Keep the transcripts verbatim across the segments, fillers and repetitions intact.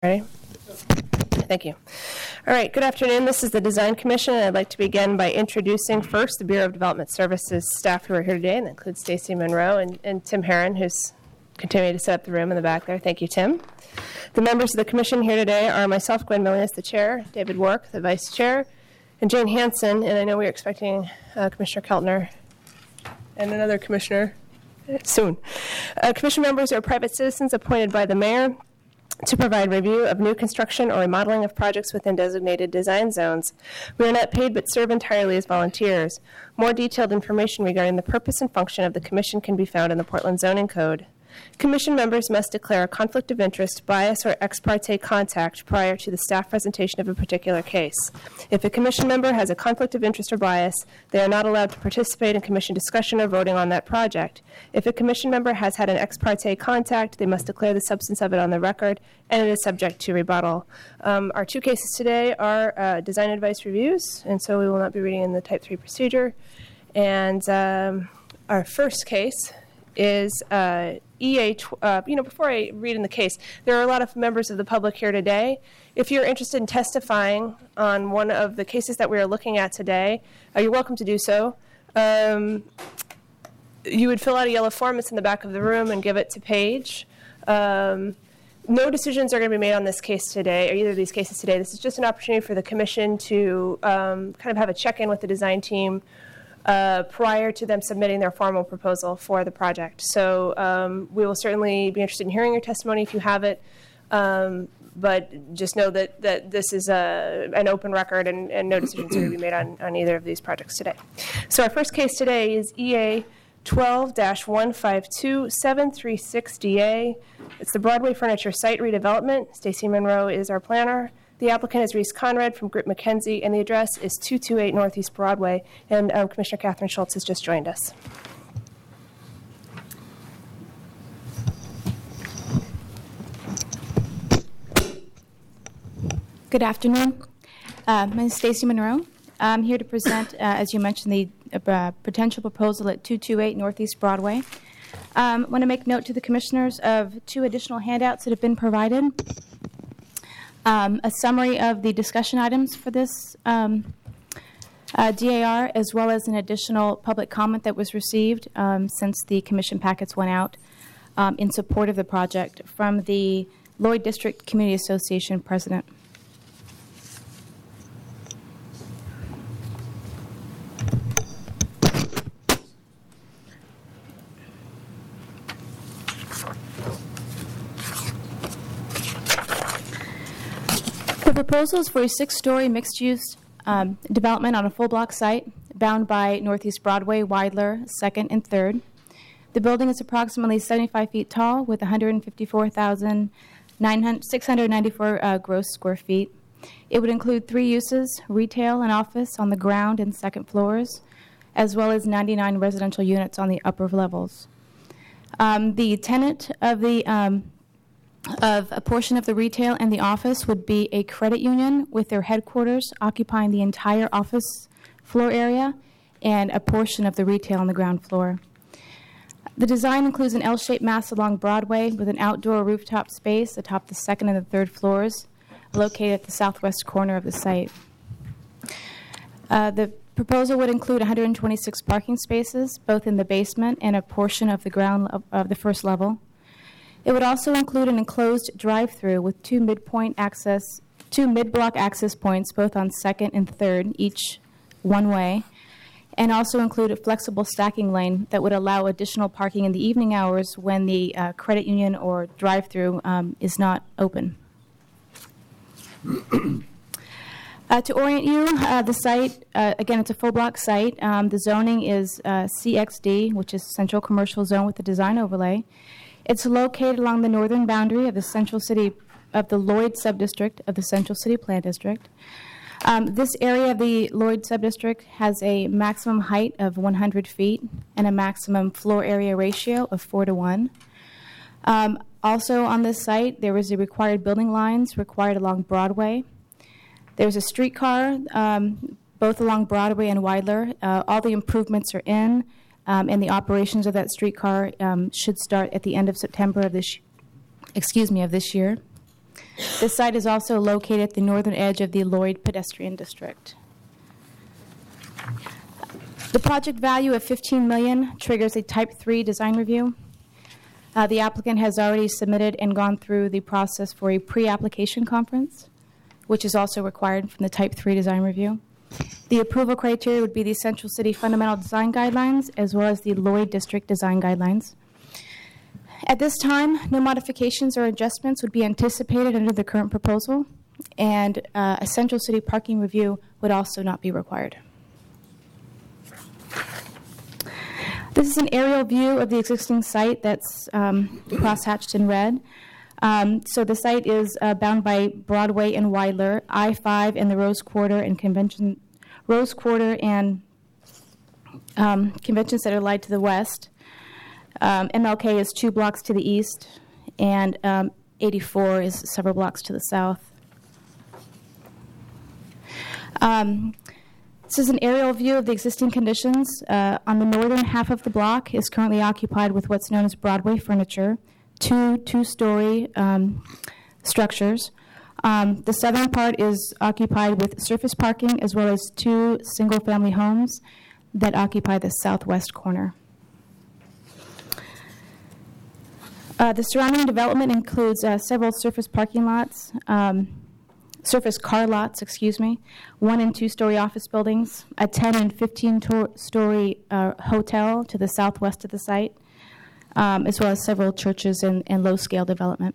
Ready? Thank you. All right, good afternoon. This is the Design Commission, and I'd like to begin by introducing first the Bureau of Development Services staff who are here today, and that includes Stacy Monroe and, and Tim Herron, who's continuing to set up the room in the back there. Thank you, Tim. The members of the Commission here today are myself, Gwen Milius, the Chair, David Wark, the Vice Chair, and Jane Hansen, and I know we're expecting uh, Commissioner Keltner and another Commissioner soon. Uh, commission members are private citizens appointed by the Mayor to provide review of new construction or remodeling of projects within designated design zones. We are not paid but serve entirely as volunteers. More detailed information regarding the purpose and function of the Commission can be found in the Portland Zoning Code. Commission members must declare a conflict of interest, bias, or ex parte contact prior to the staff presentation of a particular case. If a Commission member has a conflict of interest or bias, they are not allowed to participate in Commission discussion or voting on that project. If a Commission member has had an ex parte contact, they must declare the substance of it on the record, and it is subject to rebuttal. Um, our two cases today are uh, design advice reviews, and so we will not be reading in the Type three procedure. And um, our first case is uh, E A, tw- uh, you know, before I read in the case, there are a lot of members of the public here today. If you're interested in testifying on one of the cases that we are looking at today, uh, you're welcome to do so. Um, you would fill out a yellow form that's in the back of the room and give it to Paige. Um, no decisions are going to be made on this case today, or either of these cases today. This is just an opportunity for the Commission to um, kind of have a check-in with the design team Uh, prior to them submitting their formal proposal for the project. So um, we will certainly be interested in hearing your testimony if you have it, um, but just know that, that this is a, an open record and, and no decisions are going to be made on, on either of these projects today. So our first case today is E A twelve dash one five two seven three six D A. It's the Broadway Furniture Site Redevelopment. Stacy Monroe is our planner. The applicant is Reese Conrad from Grip McKenzie, and the address is two two eight Northeast Broadway. And um, Commissioner Catherine Schultz has just joined us. Good afternoon. Uh, my name is Stacy Monroe. I'm here to present, uh, as you mentioned, the uh, potential proposal at two two eight Northeast Broadway. Um, I want to make note to the commissioners of two additional handouts that have been provided. Um, a summary of the discussion items for this um, uh, D A R, as well as an additional public comment that was received um, since the commission packets went out um, in support of the project from the Lloyd District Community Association president. The proposal is for a six-story mixed-use um, development on a full-block site bound by Northeast Broadway, Weidler, second, and third. The building is approximately seventy-five feet tall with one hundred fifty-four thousand six hundred ninety-four uh, gross square feet. It would include three uses, retail and office on the ground and second floors, as well as ninety-nine residential units on the upper levels. Um, the tenant of the um, of a portion of the retail and the office would be a credit union with their headquarters occupying the entire office floor area and a portion of the retail on the ground floor. The design includes an L-shaped mass along Broadway with an outdoor rooftop space atop the second and the third floors located at the southwest corner of the site. Uh, the proposal would include one hundred twenty-six parking spaces, both in the basement and a portion of the ground of, of the first level. It would also include an enclosed drive-through with two midpoint access, two mid-block access points, both on second and third, each one way, and also include a flexible stacking lane that would allow additional parking in the evening hours when the uh, credit union or drive-through um, is not open. uh, to orient you, uh, the site, uh, again, it's a full-block site. Um, the zoning is uh, C X D, which is Central Commercial Zone with the design overlay. It's located along the northern boundary of the Central City, of the Lloyd Subdistrict of the Central City Plan District. Um, this area of the Lloyd Subdistrict has a maximum height of one hundred feet and a maximum floor area ratio of four to one. Um, also on this site, there is the required building lines required along Broadway. There's a streetcar, um, both along Broadway and Weidler. Uh, all the improvements are in. Um, and the operations of that streetcar um, should start at the end of September of this, excuse me, of this year. The site is also located at the northern edge of the Lloyd Pedestrian District. The project value of fifteen million dollars triggers a Type three design review. Uh, the applicant has already submitted and gone through the process for a pre-application conference, which is also required from the Type three design review. The approval criteria would be the Central City Fundamental Design Guidelines as well as the Lloyd District Design Guidelines. At this time, no modifications or adjustments would be anticipated under the current proposal, and uh, a Central City parking review would also not be required. This is an aerial view of the existing site that's um, cross-hatched in red. Um, so the site is uh, bound by Broadway and Weidler, I five and the Rose Quarter and Convention, Rose Quarter and um, Convention Center lie to the west. Um, M L K is two blocks to the east, and um, eighty-four is several blocks to the south. Um, This is an aerial view of the existing conditions. Uh, on the northern half of the block is currently occupied with what's known as Broadway furniture, two two-story um, structures. Um, the southern part is occupied with surface parking as well as two single-family homes that occupy the southwest corner. Uh, the surrounding development includes uh, several surface parking lots, um, surface car lots, excuse me, one and two-story office buildings, a ten and fifteen-story uh, hotel to the southwest of the site, um, as well as several churches and, and low-scale development.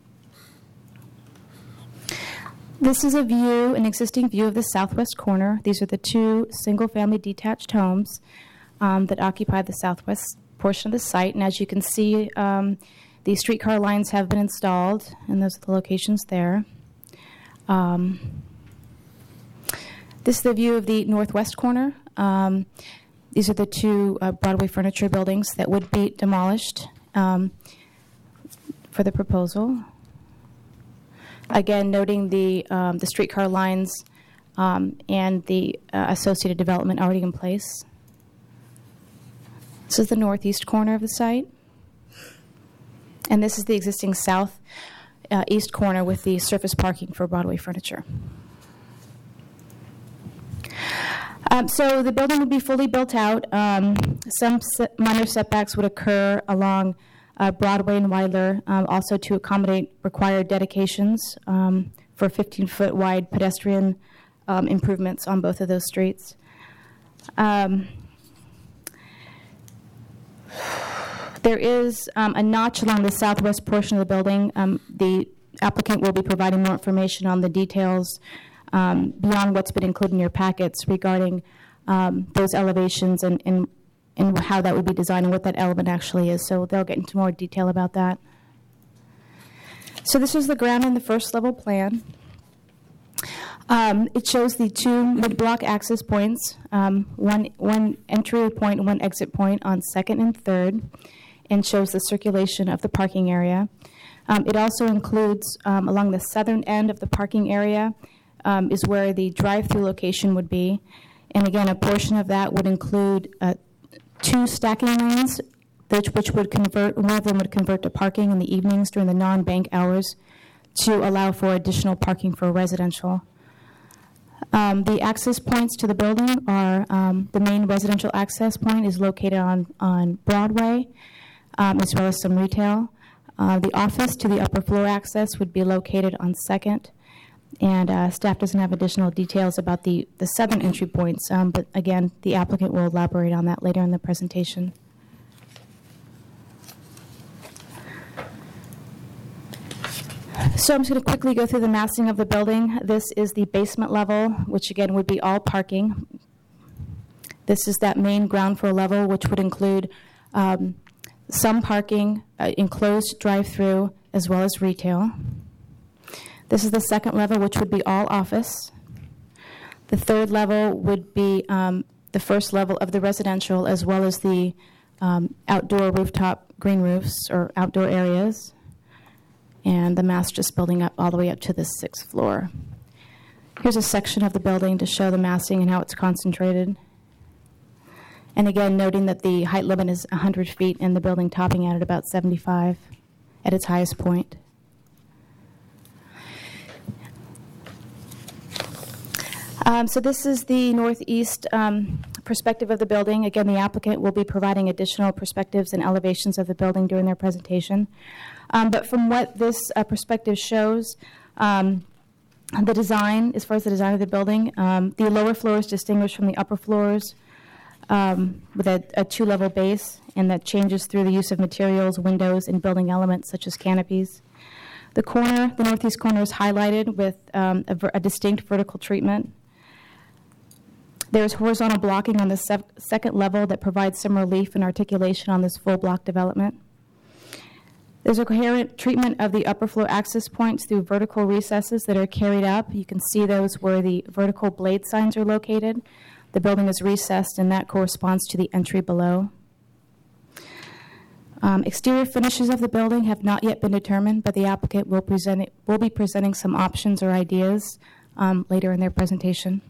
This is a view, an existing view of the southwest corner. These are the two single-family detached homes um, that occupy the southwest portion of the site. And as you can see, um, the streetcar lines have been installed, and those are the locations there. Um, this is the view of the northwest corner. Um, these are the two uh, Broadway furniture buildings that would be demolished um, for the proposal. Again, noting the um, the streetcar lines um, and the uh, associated development already in place. This is the northeast corner of the site. And this is the existing south uh, east corner with the surface parking for Broadway furniture. Um, so the building would be fully built out. Um, some se- minor setbacks would occur along uh, Broadway and Weidler, um, also to accommodate required dedications um, for fifteen-foot wide pedestrian um, improvements on both of those streets. Um, There is um, a notch along the southwest portion of the building. Um, the applicant will be providing more information on the details um, beyond what's been included in your packets regarding um, those elevations and, and, and how that would be designed and what that element actually is. So they'll get into more detail about that. So this is the ground in the first level plan. Um, it shows the two mid-block access points, um, one, one entry point and one exit point on second and third, and shows the circulation of the parking area. Um, it also includes, um, along the southern end of the parking area, um, is where the drive-through location would be. And again, a portion of that would include uh, two stacking lanes, which, which would convert, one of them would convert to parking in the evenings during the non-bank hours to allow for additional parking for residential. Um, the access points to the building are, um, the main residential access point is located on, on Broadway, um, as well as some retail. Uh, the office to the upper floor access would be located on second, and uh, staff doesn't have additional details about the, the southern entry points, um, but again, the applicant will elaborate on that later in the presentation. So I'm just going to quickly go through the massing of the building. This is the basement level, which again would be all parking. This is that main ground floor level, which would include um, some parking, uh, enclosed drive-through, as well as retail. This is the second level, which would be all office. The third level would be um, the first level of the residential, as well as the um, outdoor rooftop green roofs or outdoor areas. And the mass just building up all the way up to the sixth floor. Here's a section of the building to show the massing and how it's concentrated. And again, noting that the height limit is one hundred feet and the building topping out at about seventy-five at its highest point. Um, so this is the northeast um, perspective of the building. Again, the applicant will be providing additional perspectives and elevations of the building during their presentation. Um, but from what this uh, perspective shows, um, the design, as far as the design of the building, um, the lower floor is distinguished from the upper floors um, with a, a two-level base, and that changes through the use of materials, windows, and building elements such as canopies. The corner, the northeast corner, is highlighted with um, a, ver- a distinct vertical treatment. There's horizontal blocking on the sef- second level that provides some relief and articulation on this full block development. There's a coherent treatment of the upper floor access points through vertical recesses that are carried up. You can see those where the vertical blade signs are located. The building is recessed, and that corresponds to the entry below. Um, exterior finishes of the building have not yet been determined, but the applicant will, present it, will be presenting some options or ideas um, later in their presentation.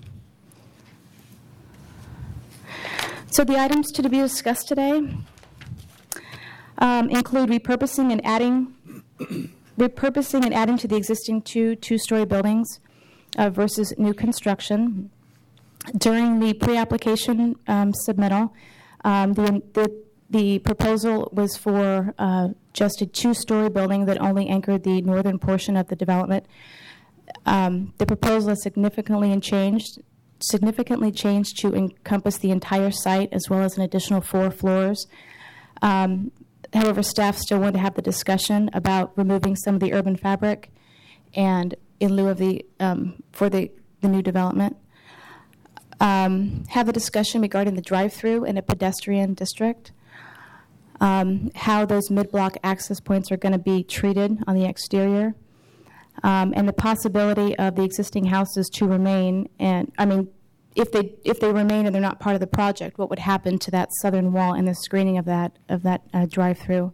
So the items to be discussed today um, include repurposing and adding, repurposing and adding to the existing two two-story buildings uh, versus new construction. During the pre-application um, submittal, um, the, the the proposal was for uh, just a two-story building that only anchored the northern portion of the development. Um, the proposal has significantly changed. significantly changed to encompass the entire site as well as an additional four floors. Um, however, staff still want to have the discussion about removing some of the urban fabric and in lieu of the, um, for the, the new development. Um, have a discussion regarding the drive-through in a pedestrian district, um, how those mid-block access points are going to be treated on the exterior, Um, and the possibility of the existing houses to remain, and I mean, if they if they remain and they're not part of the project, what would happen to that southern wall and the screening of that of that uh, drive-through?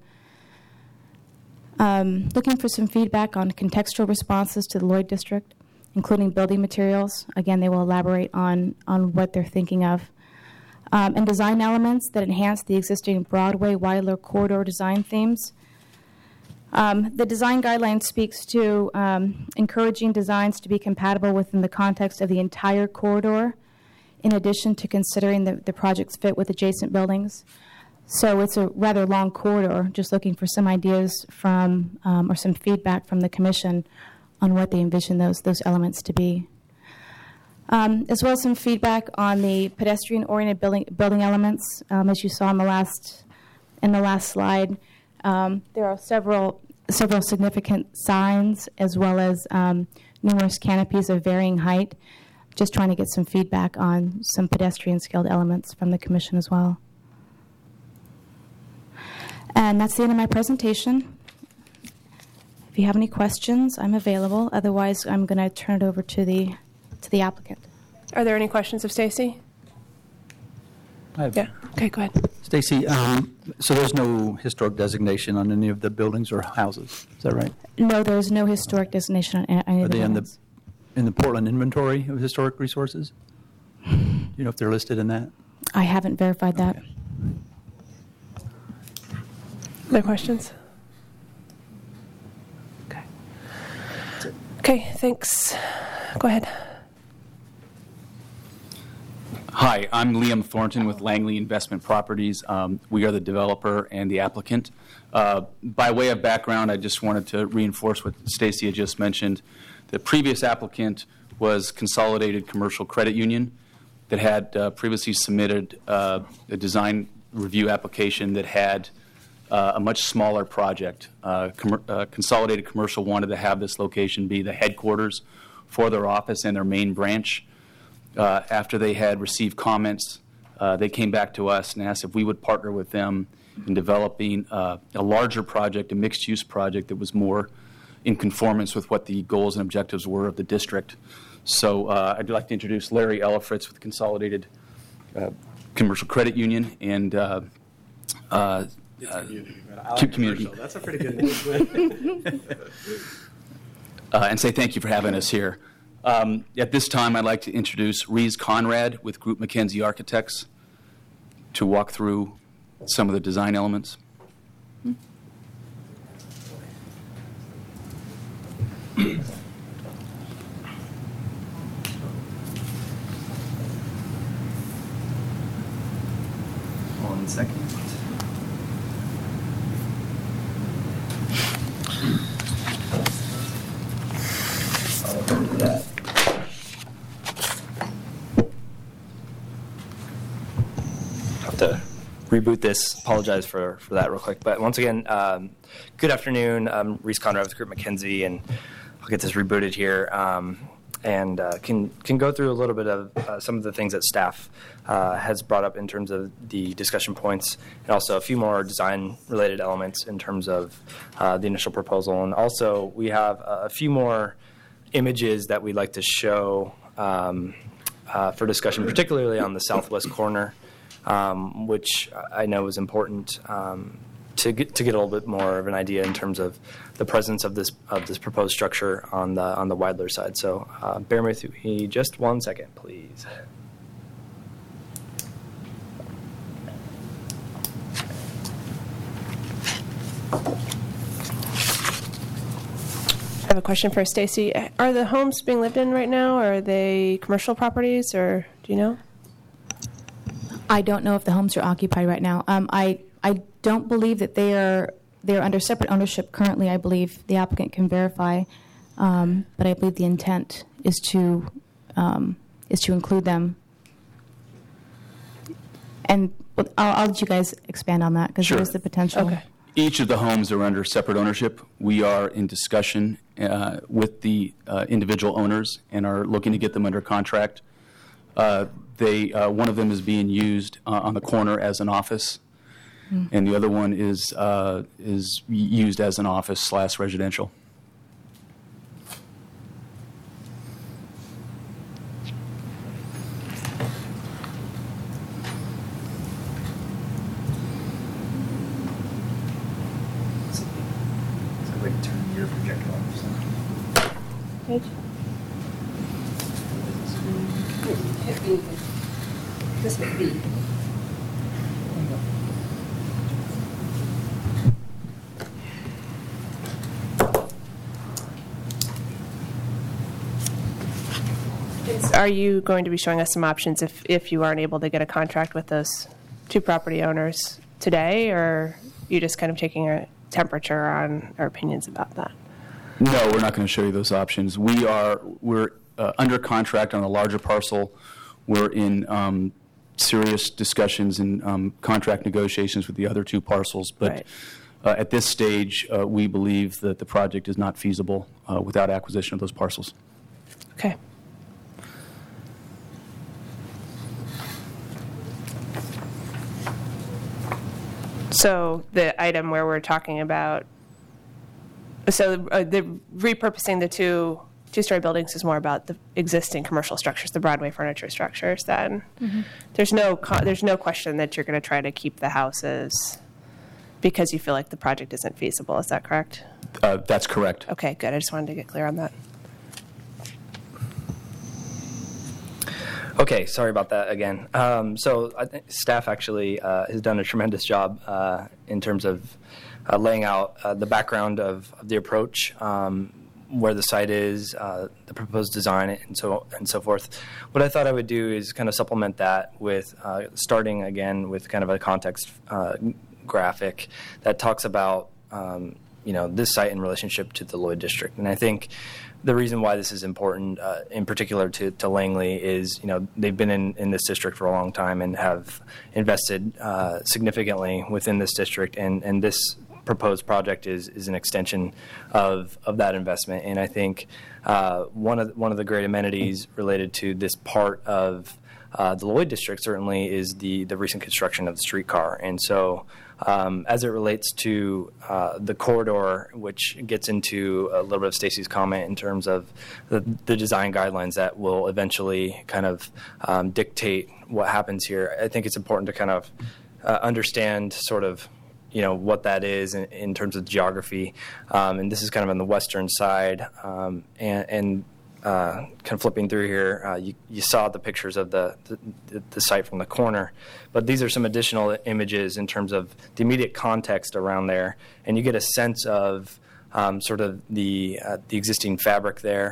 Um, looking for some feedback on contextual responses to the Lloyd District, including building materials. Again, they will elaborate on on what they're thinking of, um, and design elements that enhance the existing Broadway Wilder corridor design themes. Um, the design guideline speaks to um, encouraging designs to be compatible within the context of the entire corridor, in addition to considering the, the project's fit with adjacent buildings. So it's a rather long corridor, just looking for some ideas from, um, or some feedback from the commission on what they envision those, those elements to be. Um, as well as some feedback on the pedestrian-oriented building, building elements. Um, as you saw in the last, in the last slide, Um, there are several several significant signs as well as um, numerous canopies of varying height. Just trying to get some feedback on some pedestrian-scaled elements from the commission as well. And that's the end of my presentation. If you have any questions, I'm available. Otherwise, I'm going to turn it over to the to the applicant. Are there any questions of Stacy? I have Yeah. Okay, go ahead. Stacy, um, so there's no historic designation on any of the buildings or houses, is that right? No, there is no historic designation on any Are of the they in the, buildings. in the Portland inventory of historic resources? Do you know if they're listed in that? I haven't verified that. Okay. No questions? Okay. Okay, thanks. Go ahead. Hi, I'm Liam Thornton with Langley Investment Properties. Um, we are the developer and the applicant. Uh, by way of background, I just wanted to reinforce what Stacy had just mentioned. The previous applicant was Consolidated Commercial Credit Union that had uh, previously submitted uh, a design review application that had uh, a much smaller project. Uh, com- uh, Consolidated Commercial wanted to have this location be the headquarters for their office and their main branch. Uh, after they had received comments, uh, they came back to us and asked if we would partner with them in developing uh, a larger project, a mixed-use project that was more in conformance with what the goals and objectives were of the district. So uh, I'd like to introduce Larry Ellifritz with Consolidated uh, Commercial Credit Union and uh, uh, uh, Cube Community. That's a pretty good name. uh, and say thank you for having us here. Um, at this time, I'd like to introduce Rees Conrad with Group McKenzie Architects to walk through some of the design elements. One second. Have to reboot this. Apologize for, for that real quick. But once again, um, good afternoon. I'm Reese Conrad with Group McKinsey, and I'll get this rebooted here. Um, and uh, can can go through a little bit of uh, some of the things that staff uh, has brought up in terms of the discussion points, and also a few more design-related elements in terms of uh, the initial proposal. And also, we have a few more images that we'd like to show um, uh, for discussion, particularly on the southwest corner, um, which I know is important um, to get to get a little bit more of an idea in terms of the presence of this of this proposed structure on the on the Weidler side. So uh, bear with me just one second, please. I have a question for Stacy. Are the homes being lived in right now, or are they commercial properties, or do you know? I don't know if the homes are occupied right now. Um, I I don't believe that they are they are under separate ownership currently. I believe the applicant can verify, um, but I believe the intent is to um, is to include them. And I'll, I'll let you guys expand on that because Sure. there is the potential. Okay. Each of the homes are under separate ownership. We are in discussion uh, with the uh, individual owners and are looking to get them under contract. Uh, they uh, one of them is being used uh, on the corner as an office, mm. and the other one is uh, is used as an office slash residential. Turn your projector on. Page. This would be. Are you going to be showing us some options if, if you aren't able to get a contract with those two property owners today, or are you just kind of taking a temperature on our opinions about that? No, we're not going to show you those options. We are we're uh, under contract on a larger parcel. We're in um, serious discussions and um, contract negotiations with the other two parcels. But Right. uh, at this stage, uh, we believe that the project is not feasible uh, without acquisition of those parcels. Okay. So the item where we're talking about, so uh, the repurposing the two two-story buildings is more about the existing commercial structures, the Broadway furniture structures. Then mm-hmm. there's no co- there's no question that you're going to try to keep the houses because you feel like the project isn't feasible. Is that correct? Uh, that's correct. Okay, good. I just wanted to get clear on that. Okay, sorry about that again. Um, so I think staff actually uh, has done a tremendous job uh, in terms of uh, laying out uh, the background of, of the approach, um, where the site is, uh, the proposed design, and so and so forth. What I thought I would do is kind of supplement that with uh, starting again with kind of a context uh, graphic that talks about um, you know this site in relationship to the Lloyd District, and I think. The reason why this is important, uh, in particular to, to Langley, is you know they've been in, in this district for a long time and have invested uh, significantly within this district, and, and this proposed project is, is an extension of, of that investment. And I think uh, one of one of the great amenities related to this part of uh, the Lloyd District certainly is the the recent construction of the streetcar, and so. Um, as it relates to uh, the corridor, which gets into a little bit of Stacy's comment in terms of the, the design guidelines that will eventually kind of um, dictate what happens here, I think it's important to kind of uh, understand sort of you know what that is in, in terms of geography. Um, and this is kind of on the western side, um, and, and Uh, kind of flipping through here, uh, you, you saw the pictures of the, the the site from the corner, but these are some additional images in terms of the immediate context around there, and you get a sense of um, sort of the uh, the existing fabric there,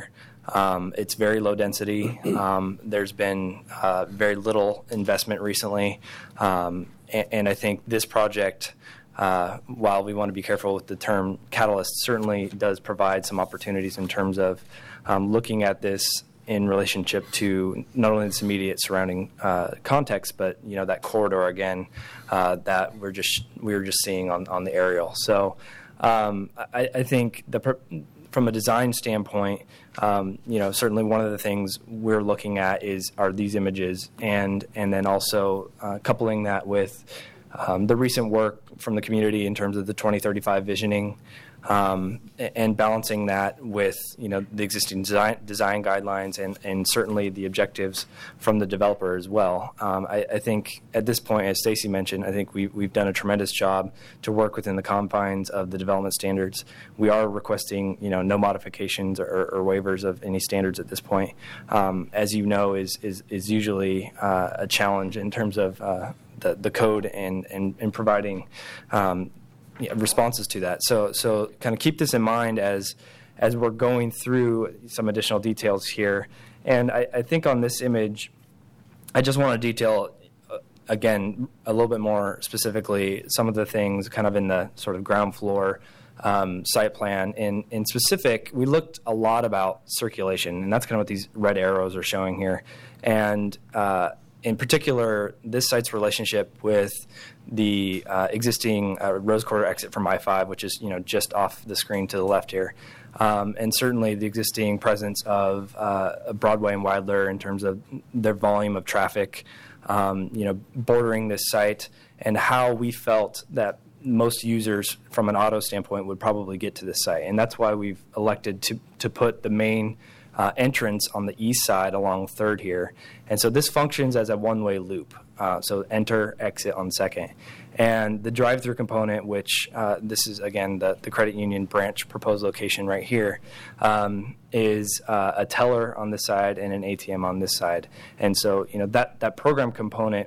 Um, it's very low density. Um, there's been uh, very little investment recently, um, and, and I think this project, uh, while we want to be careful with the term catalyst, certainly does provide some opportunities in terms of um, looking at this in relationship to not only this immediate surrounding uh, context, but you know that corridor again uh, that we're just we were just seeing on, on the aerial. So um, I, I think the from a design standpoint, um, you know certainly one of the things we're looking at is are these images, and and then also uh, coupling that with um, the recent work from the community in terms of the twenty thirty-five visioning. Um, and balancing that with you know the existing design, design guidelines and, and certainly the objectives from the developer as well. Um, I, I think at this point, as Stacy mentioned, I think we, we've done a tremendous job to work within the confines of the development standards. We are requesting you know no modifications or, or waivers of any standards at this point. Um, as you know, is is, is usually uh, a challenge in terms of uh, the the code and and, and providing. Um, Yeah, responses to that. So, so kind of keep this in mind as as we're going through some additional details here. And I, I think on this image, I just want to detail uh, again a little bit more specifically some of the things kind of in the sort of ground floor um, site plan. In in specific, we looked a lot about circulation, and that's kind of what these red arrows are showing here. And uh, in particular, this site's relationship with the uh, existing uh, Rose Quarter exit from I five, which is you know just off the screen to the left here, um, and certainly the existing presence of uh, Broadway and Wilder in terms of their volume of traffic, um, you know, bordering this site, and how we felt that most users from an auto standpoint would probably get to this site, and that's why we've elected to to put the main Uh, entrance on the east side along Third here. And so this functions as a one-way loop. Uh, so enter, exit on Second. And the drive-through component, which uh, this is, again, the, the credit union branch proposed location right here, um, is uh, a teller on this side and an A T M on this side. And so, you know, that, that program component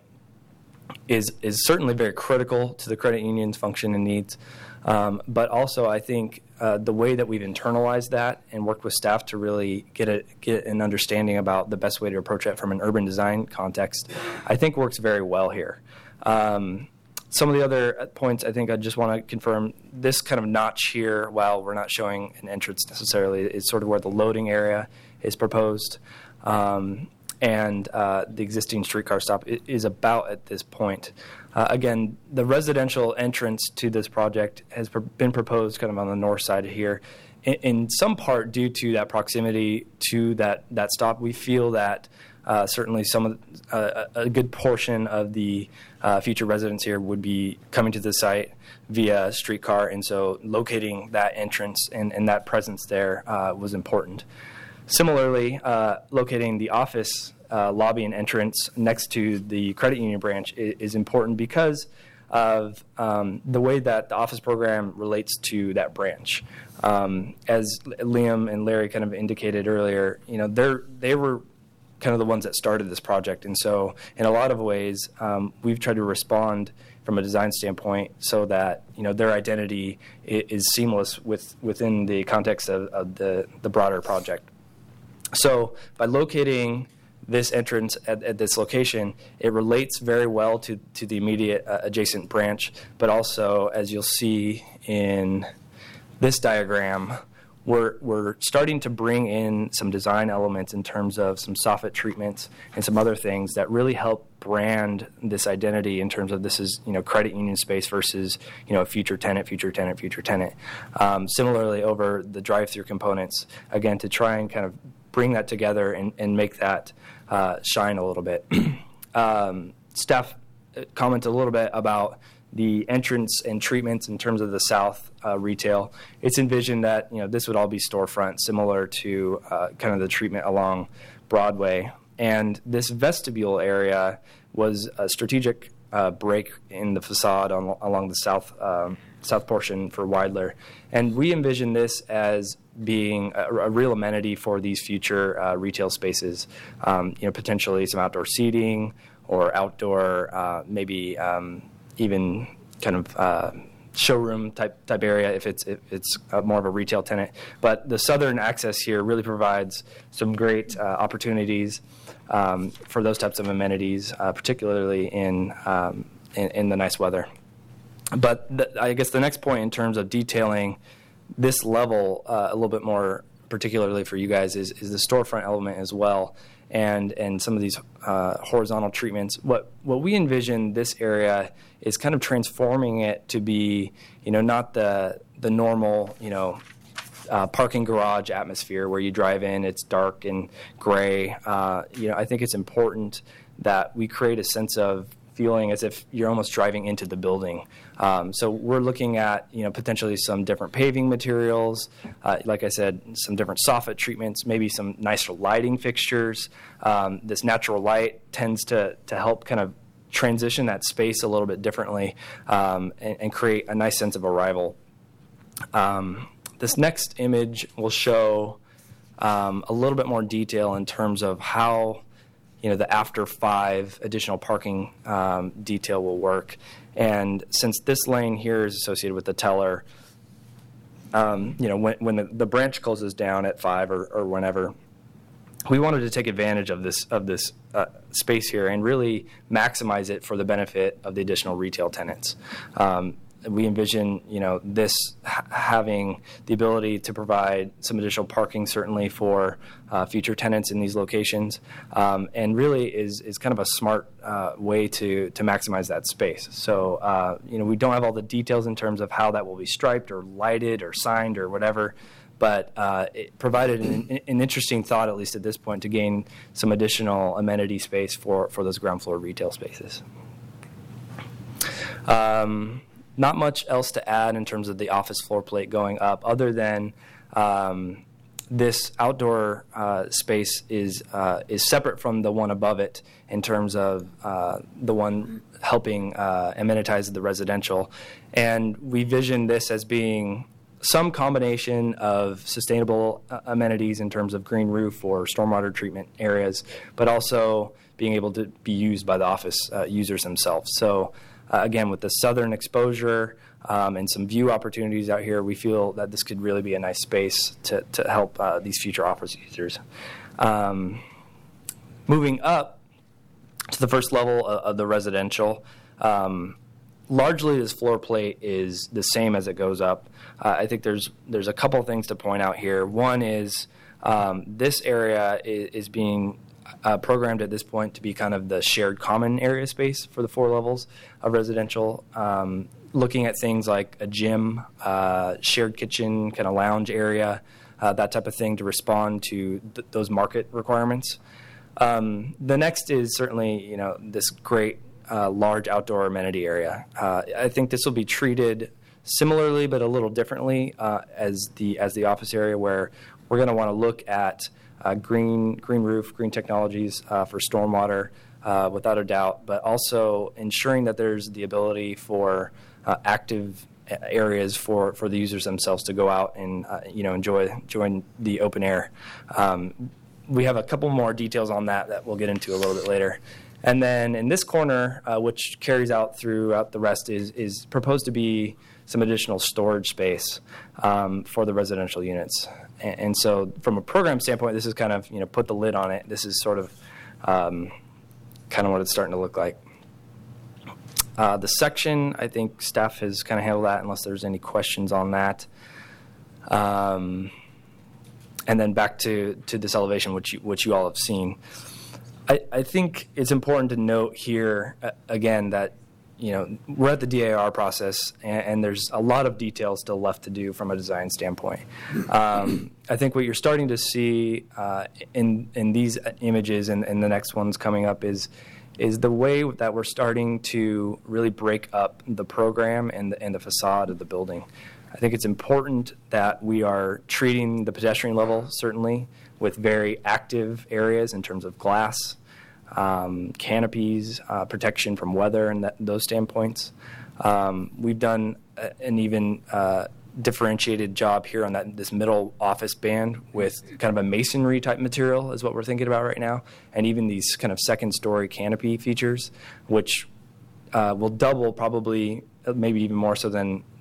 is is certainly very critical to the credit union's function and needs. Um, but also, I think uh, the way that we've internalized that and worked with staff to really get a get an understanding about the best way to approach that from an urban design context, I think works very well here. Um, some of the other points I think I just want to confirm, this kind of notch here, while we're not showing an entrance necessarily, is sort of where the loading area is proposed. Um, and uh, the existing streetcar stop is about at this point. Uh, again, the residential entrance to this project has pr- been proposed kind of on the north side here. In, in some part due to that proximity to that, that stop, we feel that uh, certainly some of uh, a good portion of the uh, future residents here would be coming to the site via streetcar, and so locating that entrance and, and that presence there uh, was important. Similarly, uh, locating the office uh, lobby and entrance next to the credit union branch is, is important because of um, the way that the office program relates to that branch. Um, as Liam and Larry kind of indicated earlier, you know, they're they were kind of the ones that started this project, and so in a lot of ways, um, we've tried to respond from a design standpoint so that you know their identity is, is seamless with within the context of, of the the broader project. So by locating this entrance at, at this location, it relates very well to, to the immediate uh, adjacent branch, but also, as you'll see in this diagram, we're, we're starting to bring in some design elements in terms of some soffit treatments and some other things that really help brand this identity in terms of this is, you know, credit union space versus, you know, future tenant, future tenant, future tenant. Um, similarly, over the drive-through components, again, to try and kind of bring that together and, and make that uh, shine a little bit. um, staff comment a little bit about the entrance and treatments in terms of the south uh, retail. It's envisioned that you know this would all be storefront, similar to uh, kind of the treatment along Broadway. And this vestibule area was a strategic uh, break in the facade on, along the south um, south portion for Wilder. And we envision this as being a, a real amenity for these future uh, retail spaces. Um, you know, potentially some outdoor seating or outdoor, uh, maybe um, even kind of uh, showroom type type area if it's if it's uh, more of a retail tenant. But the southern access here really provides some great uh, opportunities um, for those types of amenities, uh, particularly in, um, in in the nice weather. But the, I guess the next point in terms of detailing this level uh, a little bit more particularly for you guys is, is the storefront element as well, and and some of these uh, horizontal treatments. What what we envision this area is kind of transforming it to be, you know, not the the normal, you know, uh, parking garage atmosphere where you drive in, it's dark and gray. Uh, you know, I think it's important that we create a sense of feeling as if you're almost driving into the building. Um, so we're looking at, you know, potentially some different paving materials, uh, like I said, some different soffit treatments, maybe some nicer lighting fixtures. Um, this natural light tends to to help kind of transition that space a little bit differently um, and, and create a nice sense of arrival. Um, this next image will show um, a little bit more detail in terms of how, you know, the after five additional parking um, detail will work. And since this lane here is associated with the teller, um, you know, when, when the, the branch closes down at five or, or whenever, we wanted to take advantage of this of this uh, space here and really maximize it for the benefit of the additional retail tenants. Um, we envision, you know, this ha- having the ability to provide some additional parking, certainly for uh, future tenants in these locations, um, and really is is kind of a smart uh, way to to maximize that space. So, uh, you know, we don't have all the details in terms of how that will be striped or lighted or signed or whatever, but uh, it provided an, an interesting thought, at least at this point, to gain some additional amenity space for for those ground floor retail spaces. Um, Not much else to add in terms of the office floor plate going up, other than um, this outdoor uh, space is uh, is separate from the one above it in terms of uh, the one helping uh, amenitize the residential. And we vision this as being some combination of sustainable uh, amenities in terms of green roof or stormwater treatment areas, but also being able to be used by the office uh, users themselves. So Uh, again, with the southern exposure um, and some view opportunities out here, we feel that this could really be a nice space to, to help uh, these future office users. Um, moving up to the first level of, of the residential, um, largely this floor plate is the same as it goes up. Uh, I think there's there's a couple things to point out here. One is um, this area is, is being Uh, programmed at this point to be kind of the shared common area space for the four levels of residential, um, looking at things like a gym, uh, shared kitchen, kind of lounge area, uh, that type of thing to respond to th- those market requirements. Um, the next is certainly, you know, this great uh, large outdoor amenity area. Uh, I think this will be treated similarly but a little differently uh, as the as the office area, where we're going to want to look at Uh, green green roof, green technologies uh, for stormwater, uh, without a doubt, but also ensuring that there's the ability for uh, active areas for, for the users themselves to go out and uh, you know enjoy enjoy the open air. Um, we have a couple more details on that that we'll get into a little bit later. And then in this corner, uh, which carries out throughout the rest, is is proposed to be some additional storage space um, for the residential units. And, and so from a program standpoint, this is kind of, you know, put the lid on it. This is sort of um, kind of what it's starting to look like. Uh, the section, I think staff has kind of handled that unless there's any questions on that. Um, and then back to, to this elevation, which you, which you all have seen. I, I think it's important to note here, uh, again, that, you know, we're at the D A R process, and, and there's a lot of details still left to do from a design standpoint. Um, I think what you're starting to see uh, in in these images and, and the next ones coming up is is the way that we're starting to really break up the program and the, and the facade of the building. I think it's important that we are treating the pedestrian level, certainly, with very active areas in terms of glass, Um, canopies, uh, protection from weather, and that, those standpoints. Um, we've done a, an even uh, differentiated job here on that this middle office band with kind of a masonry type material is what we're thinking about right now, and even these kind of second story canopy features, which uh, will double probably, maybe even more so than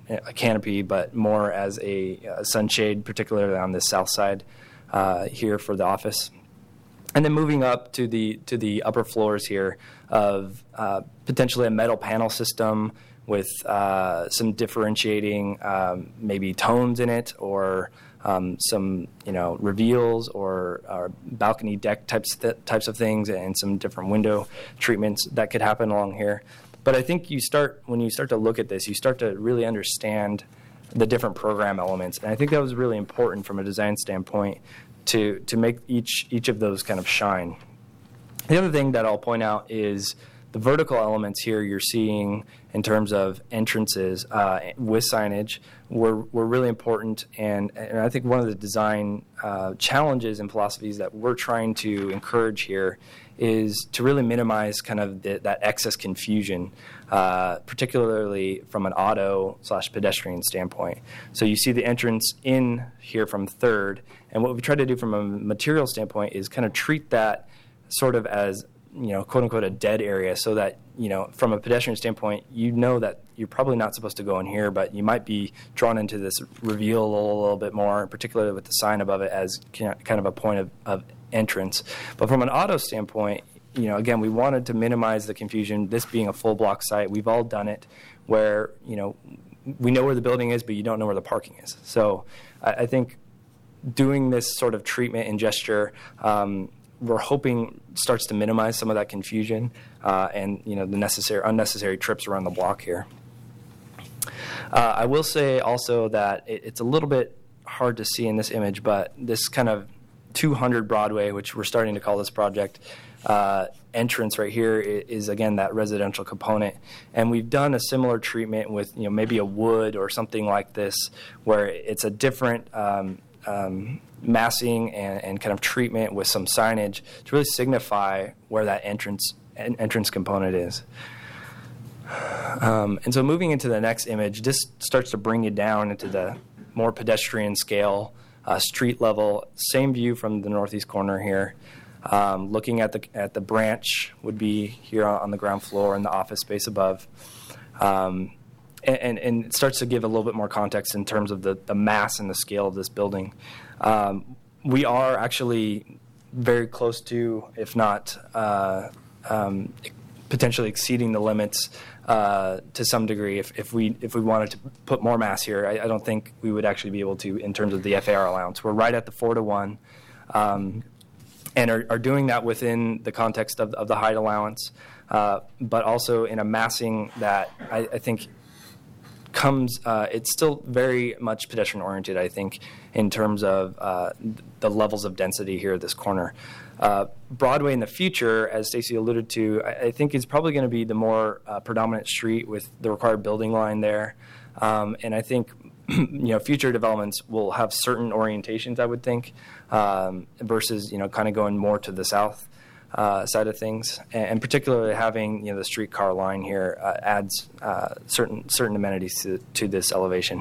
a canopy, but more as a, a sunshade, particularly on the south side uh, here for the office. And then moving up to the to the upper floors here of uh, potentially a metal panel system with uh, some differentiating um, maybe tones in it, or um, some you know reveals or, or balcony deck types th- types of things, and some different window treatments that could happen along here. But I think you start when you start to look at this, you start to really understand the different program elements, and I think that was really important from a design standpoint to to make each each of those kind of shine. The other thing that I'll point out is the vertical elements here you're seeing in terms of entrances uh, with signage were, were really important, and, and I think one of the design uh, challenges and philosophies that we're trying to encourage here is to really minimize kind of the, that excess confusion, uh, particularly from an auto slash pedestrian standpoint. So you see the entrance in here from Third, and what we try to do from a material standpoint is kind of treat that sort of as, you know, quote unquote, a dead area, so that, you know, from a pedestrian standpoint, you know that you're probably not supposed to go in here, but you might be drawn into this reveal a little, little bit more, particularly with the sign above it as kind of a point of, of entrance. But from an auto standpoint, you know, again, we wanted to minimize the confusion. This being a full block site, we've all done it where, you know, we know where the building is, but you don't know where the parking is. So I, I think doing this sort of treatment and gesture, um, we're hoping starts to minimize some of that confusion uh, and, you know, the necessary unnecessary trips around the block here. Uh, I will say also that it, it's a little bit hard to see in this image, but this kind of two hundred Broadway, which we're starting to call this project, uh, entrance right here is, is, again, that residential component. And we've done a similar treatment with, you know, maybe a wood or something like this, where it's a different um, um, massing and, and kind of treatment with some signage to really signify where that entrance en- entrance component is. Um, and so moving into the next image, this starts to bring you down into the more pedestrian scale, uh, street level, same view from the northeast corner here. Um, looking at the at the branch would be here on the ground floor and the office space above. Um, and, and it starts to give a little bit more context in terms of the, the mass and the scale of this building. Um, we are actually very close to, if not uh, um, potentially exceeding the limits uh, to some degree. If, if we if we wanted to put more mass here, I, I don't think we would actually be able to in terms of the F A R allowance. We're right at the four to one, um, and are, are doing that within the context of, of the height allowance, uh, but also in a massing that I, I think comes, uh, it's still very much pedestrian oriented, I think, in terms of uh, the levels of density here at this corner. Uh, Broadway in the future, as Stacy alluded to, I, I think is probably going to be the more uh, predominant street with the required building line there. Um, and I think, you know, future developments will have certain orientations, I would think, um, versus, you know, kind of going more to the south uh, side of things. And, and particularly having, you know, the streetcar line here uh, adds uh, certain certain amenities to, to this elevation.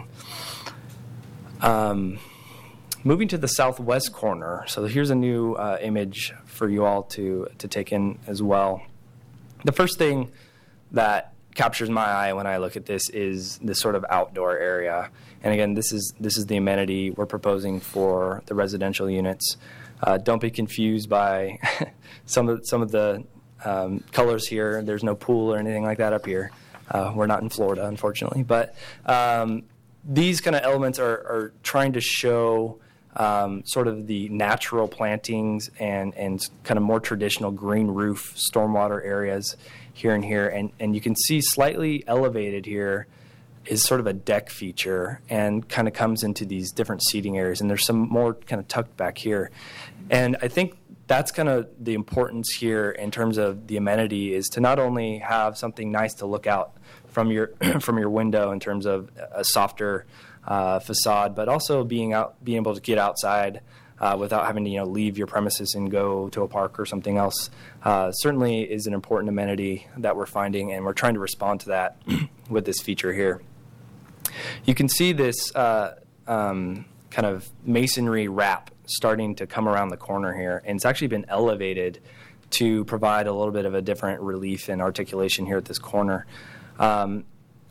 Um, moving to the southwest corner, so here's a new uh, image for you all to to take in as well. The first thing that captures my eye when I look at this is this sort of outdoor area. And again, this is this is the amenity we're proposing for the residential units. Uh, don't be confused by some of some of the um, colors here. There's no pool or anything like that up here. Uh, we're not in Florida, unfortunately. But um, these kind of elements are, are trying to show um, sort of the natural plantings and, and kind of more traditional green roof stormwater areas here and here. And, and you can see slightly elevated here is sort of a deck feature and kind of comes into these different seating areas. And there's some more kind of tucked back here. And I think that's kind of the importance here in terms of the amenity, is to not only have something nice to look out from your from your window in terms of a softer uh, facade, but also being out, being able to get outside uh, without having to, you know, leave your premises and go to a park or something else. Uh, certainly is an important amenity that we're finding, and we're trying to respond to that with this feature here. You can see this uh, um, kind of masonry wrap starting to come around the corner here, and it's actually been elevated to provide a little bit of a different relief and articulation here at this corner. Um,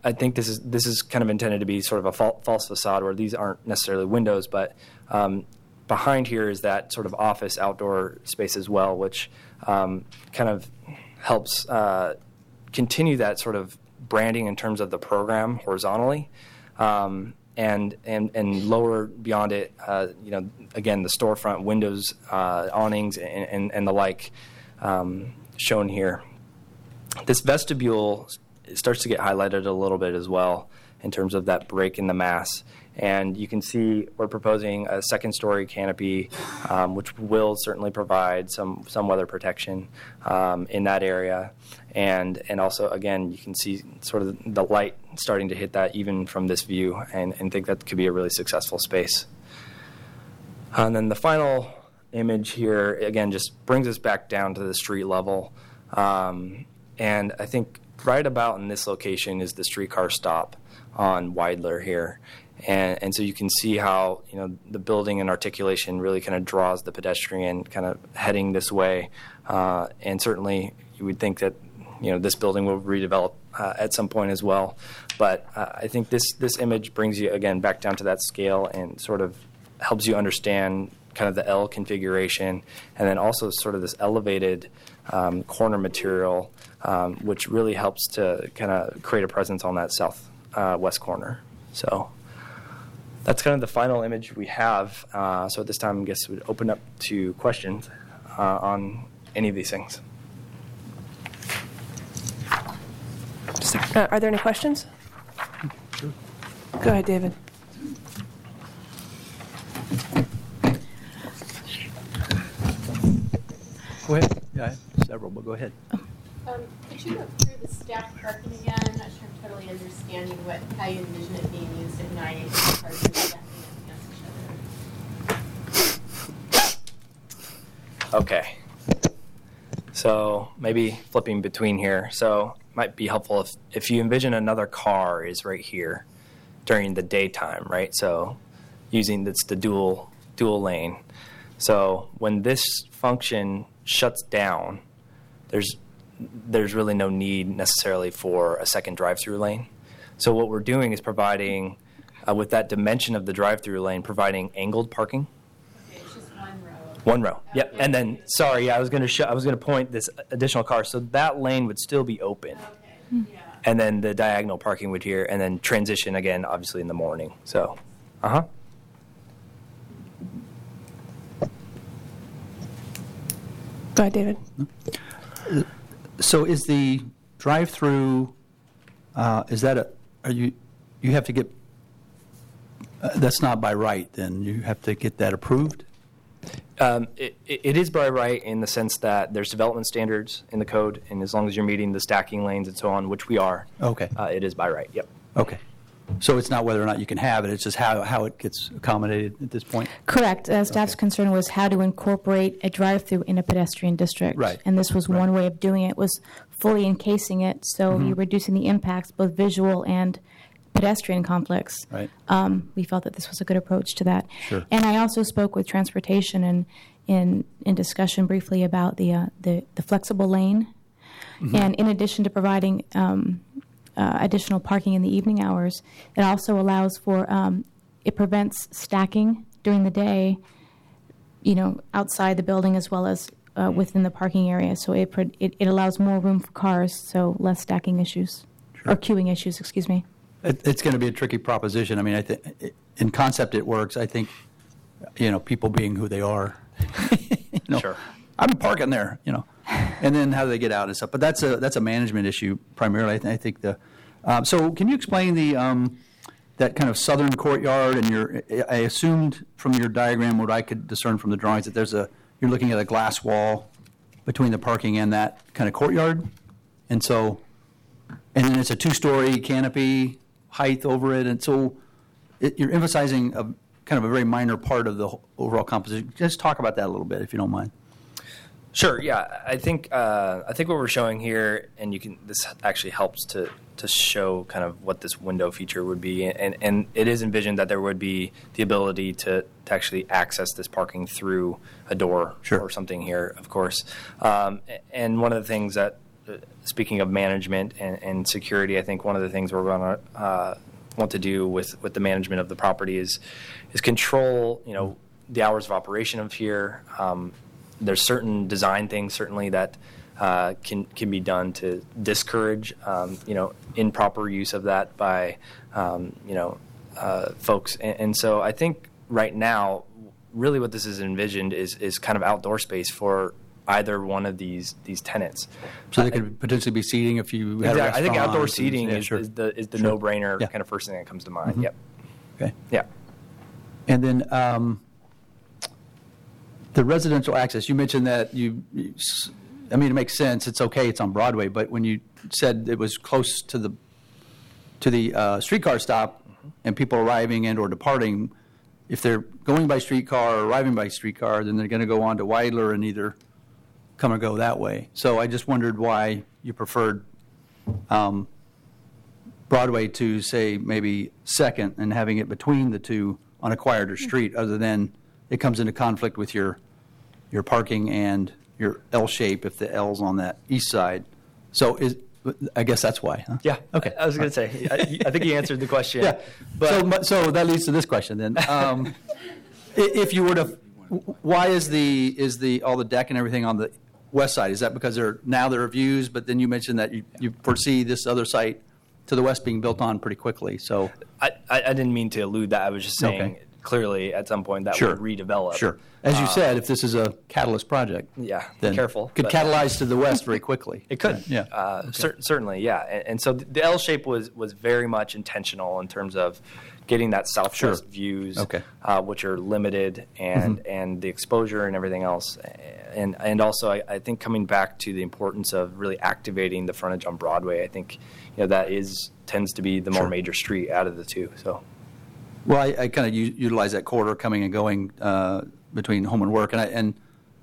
I think this is this is kind of intended to be sort of a fal- false facade where these aren't necessarily windows, but um, behind here is that sort of office outdoor space as well, which um, kind of helps uh, continue that sort of branding in terms of the program horizontally, um, and and and lower beyond it, uh, you know, again the storefront windows, uh, awnings, and, and and the like um, shown here. This vestibule starts to get highlighted a little bit as well in terms of that break in the mass. And you can see we're proposing a second-story canopy, um, which will certainly provide some some weather protection um, in that area. And and also, again, you can see sort of the light starting to hit that even from this view, and, and think that could be a really successful space. And then the final image here, again, just brings us back down to the street level. Um, and I think right about in this location is the streetcar stop on Weidler here. And, and so you can see how, you know, the building and articulation really kind of draws the pedestrian kind of heading this way. Uh, and certainly you would think that, you know, this building will redevelop uh, at some point as well. But uh, I think this, this image brings you, again, back down to that scale and sort of helps you understand kind of the L configuration, and then also sort of this elevated um, corner material, um, which really helps to kind of create a presence on that south uh, west corner. So that's kind of the final image we have. Uh, so at this time, I guess we'd open up to questions uh, on any of these things. Uh, are there any questions? Go ahead, David. Go ahead. Yeah, I have several, but go ahead. Um, could you go through the staff parking again? I'm not sure I'm totally understanding what how you envision it being used at night. If cars are stacking up against each other. Okay. So maybe flipping between here. So it might be helpful if, if you envision another car is right here during the daytime, right? So using this the dual dual lane. So when this function shuts down, there's there's really no need necessarily for a second drive-through lane. So what we're doing is providing, uh, with that dimension of the drive-through lane, providing angled parking. Okay, it's just one row. One row. Yep. And then, sorry, I was going to show. I was going to point this additional car, so that lane would still be open, Okay. Yeah. and then the diagonal parking would here, and then transition again, obviously in the morning. So, uh huh. Go ahead, David. So is the drive-through, uh, is that a, are you, you have to get, uh, that's not by right then, you have to get that approved? Um, it, it is by right in the sense that there's development standards in the code, and as long as you're meeting the stacking lanes and so on, which we are, Okay, uh, it is by right. Yep. okay. So it's not whether or not you can have it, it's just how, how it gets accommodated at this point? Correct. Uh, staff's Okay. concern was how to incorporate a drive-through in a pedestrian district. Right. And this was Right. one way of doing it, was fully encasing it, so Mhm. you're reducing the impacts, both visual and pedestrian conflicts. Right. Um, we felt that this was a good approach to that. Sure. And I also spoke with transportation and in in discussion briefly about the uh, the, the flexible lane. Mm-hmm. And in addition to providing um, uh, additional parking in the evening hours, it also allows for um, it prevents stacking during the day, you know, outside the building as well as uh, within the parking area. So it, pro- it it allows more room for cars, so less stacking issues Sure. or queuing issues. Excuse me. It, it's going to be a tricky proposition. I mean, I think in concept it works. I think, you know, people being who they are, you know, Sure. I'm parking there, you know, and then how do they get out and stuff. But that's a that's a management issue primarily. I, th- I think the. Um, so can you explain the um, that kind of southern courtyard? And your I assumed from your diagram what I could discern from the drawings that there's a you're looking at a glass wall between the parking and that kind of courtyard, and so and then it's a two-story canopy height over it, and so it, you're emphasizing a kind of a very minor part of the whole- overall composition. Just talk about that a little bit, if you don't mind. Sure. Yeah, I think uh, I think what we're showing here, and you can this actually helps to to show kind of what this window feature would be, and and it is envisioned that there would be the ability to, to actually access this parking through a door Sure. or something here, of course. Um, and one of the things that uh, speaking of management and, and security, I think one of the things we're going to uh, want to do with, with the management of the property is is control, you know, the hours of operation of here. Um, there's certain design things certainly that uh, can can be done to discourage, um, you know, improper use of that by, um, you know, uh, folks. And, and so I think right now, really what this is envisioned is is kind of outdoor space for either one of these these tenants. So there could potentially be seating if you had a Exactly. I think restaurant outdoor and- seating yeah, is, sure. is the is the Sure. no-brainer Yeah. kind of first thing that comes to mind. Mhm. Yep. Okay. Yeah. And then um, the residential access, you mentioned that you, you s- I mean, it makes sense. It's okay. It's on Broadway. But when you said it was close to the to the uh, streetcar stop and people arriving and or departing, if they're going by streetcar or arriving by streetcar, then they're going to go on to Weidler and either come or go that way. So I just wondered why you preferred um, Broadway to, say, maybe Second and having it between the two on a quieter street, other than it comes into conflict with your your parking and your L shape if the L's on that east side. So is I guess that's why, huh? Yeah. Okay. I was going to say, I, I think you answered the question. Yeah. But so, but- so that leads to this question then. Um, i- if you were to, why is the is the all the deck and everything on the west side? Is that because there now there are views? But then you mentioned that you, you foresee this other site to the west being built on pretty quickly. So I, I, I didn't mean to allude that. I was just saying Okay. clearly at some point that Sure. would redevelop. sure, as you Uh, said, if this is a catalyst project, Yeah. then Careful. could but- catalyze to the west very quickly. It could. Yeah. Uh, cer- certainly, yeah. And, and so the L shape was, was very much intentional in terms of getting that southwest Sure. views, Okay. uh, which are limited, and, Mhm. and the exposure and everything else. And, and also, I, I think coming back to the importance of really activating the frontage on Broadway, I think you know that is tends to be the more Sure. major street out of the two. So. Well, I, I kind of u- utilize that corridor coming and going uh, between home and work, and I, and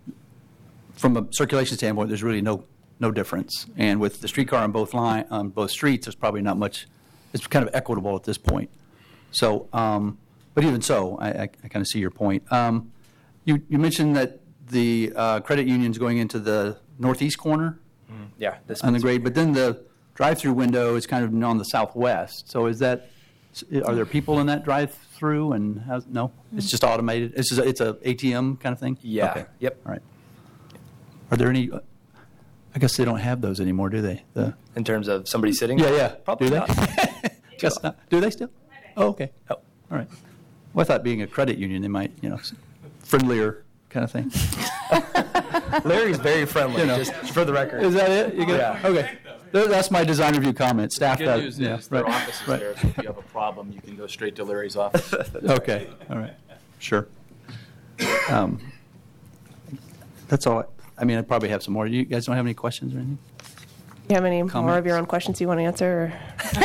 from a circulation standpoint, there's really no no difference. And with the streetcar on both line on both streets, there's probably not much. It's kind of equitable at this point. So, um, but even so, I, I, I kind of see your point. Um, you you mentioned that the uh, credit union's going into the northeast corner Yeah. This on the one's- grade, but then the drive-through window is kind of on the southwest. So is that, are there people in that drive-through and how's, no? It's just automated? It's just, it's a A T M kind of thing? Yeah. Okay. Yep. All right. Are there any, I guess they don't have those anymore, do they? The In terms of somebody sitting. Yeah, yeah. Probably Do they? not. Guess not. Do they still? Oh, okay. Oh. All right. Well, I thought being a credit union, they might, you know, friendlier kind of thing. Larry's very friendly. You know. Just for the record. Is that it? You get Yeah. Okay. Th- That's my design review comment. Staff Good does- news yeah, is their right, office is right. there, so if you have a problem, you can go straight to Larry's office. Okay, all right, sure. Um, That's all, I I mean, I probably have some more. You guys don't have any questions or anything? You have any more of Comments? your own questions you want to answer? Or?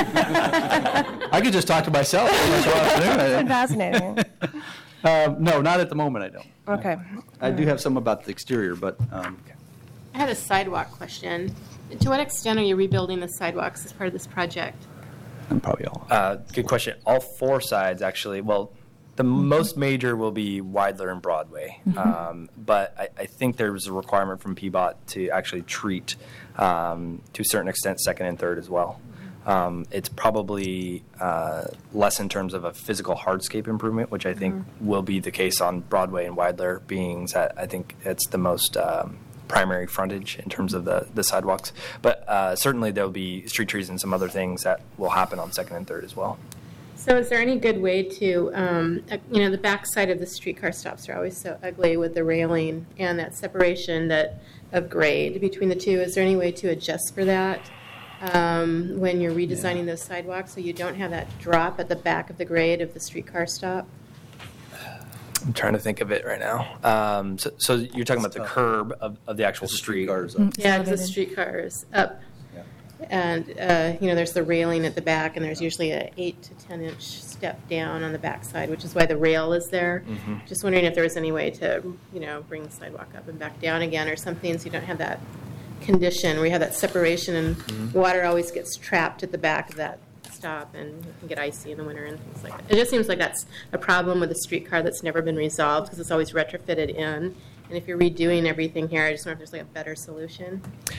I could just talk to myself. for this whole afternoon, I think. Fascinating. Um, No, not at the moment, I don't. Okay. I do have some about the exterior, but, um, I had a sidewalk question. To what extent are you rebuilding the sidewalks as part of this project? I'm probably all. Uh, good question. All four sides, actually. Well, the most major will be Weidler and Broadway. Um, but I, I think there's a requirement from P B O T to actually treat, um, to a certain extent, second and third as well. Um, it's probably uh, less in terms of a physical hardscape improvement, which I think will be the case on Broadway and Weidler, being that I think it's the most um, primary frontage in terms of the, the sidewalks. But uh, certainly there'll be street trees and some other things that will happen on second and third as well. So is there any good way to, um, uh, you know, the back side of the streetcar stops are always so ugly with the railing and that separation that of grade between the two. Is there any way to adjust for that um, when you're redesigning those sidewalks so you don't have that drop at the back of the grade of the streetcar stop? I'm trying to think of it right now. Um, so, so you're talking about the curb of, of the actual street. Streetcars up. Yeah, 'cause the Elevated. streetcar is up. And, uh, you know, there's the railing at the back, and there's usually a eight to ten inch step down on the backside, which is why the rail is there. Just wondering if there was any way to, you know, bring the sidewalk up and back down again or something so you don't have that condition where you have that separation and water always gets trapped at the back of that stop and it can get icy in the winter and things like that. It just seems like that's a problem with a streetcar that's never been resolved because it's always retrofitted in. And if you're redoing everything here, I just wonder if there's like a better solution.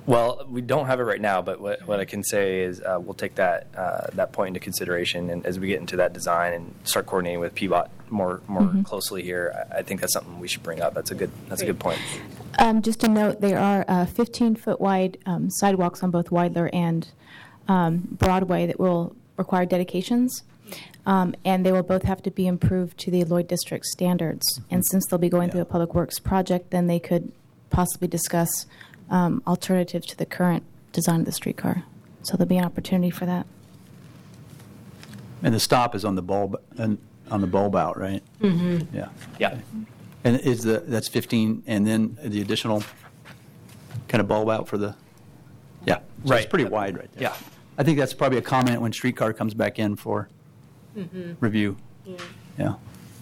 Well, we don't have it right now, but what, what I can say is uh, we'll take that uh, that point into consideration, and as we get into that design and start coordinating with P B O T more more Mm-hmm. closely here, I, I think that's something we should bring up. That's a good that's a good point. Um, just to note, there are uh, fifteen-foot wide um, sidewalks on both Weidler and um, Broadway that will require dedications, um, and they will both have to be improved to the Lloyd District standards. And since they'll be going through a public works project, then they could possibly discuss um, alternatives to the current design of the streetcar. So there'll be an opportunity for that. And the stop is on the bulb, and on the bulb out, right? Mm-hmm. Yeah. Yeah. And is the, that's fifteen, and then the additional kind of bulb out for the, yeah. So Right. It's pretty wide right there. Yeah. I think that's probably a comment when streetcar comes back in for review. Yeah. Yeah.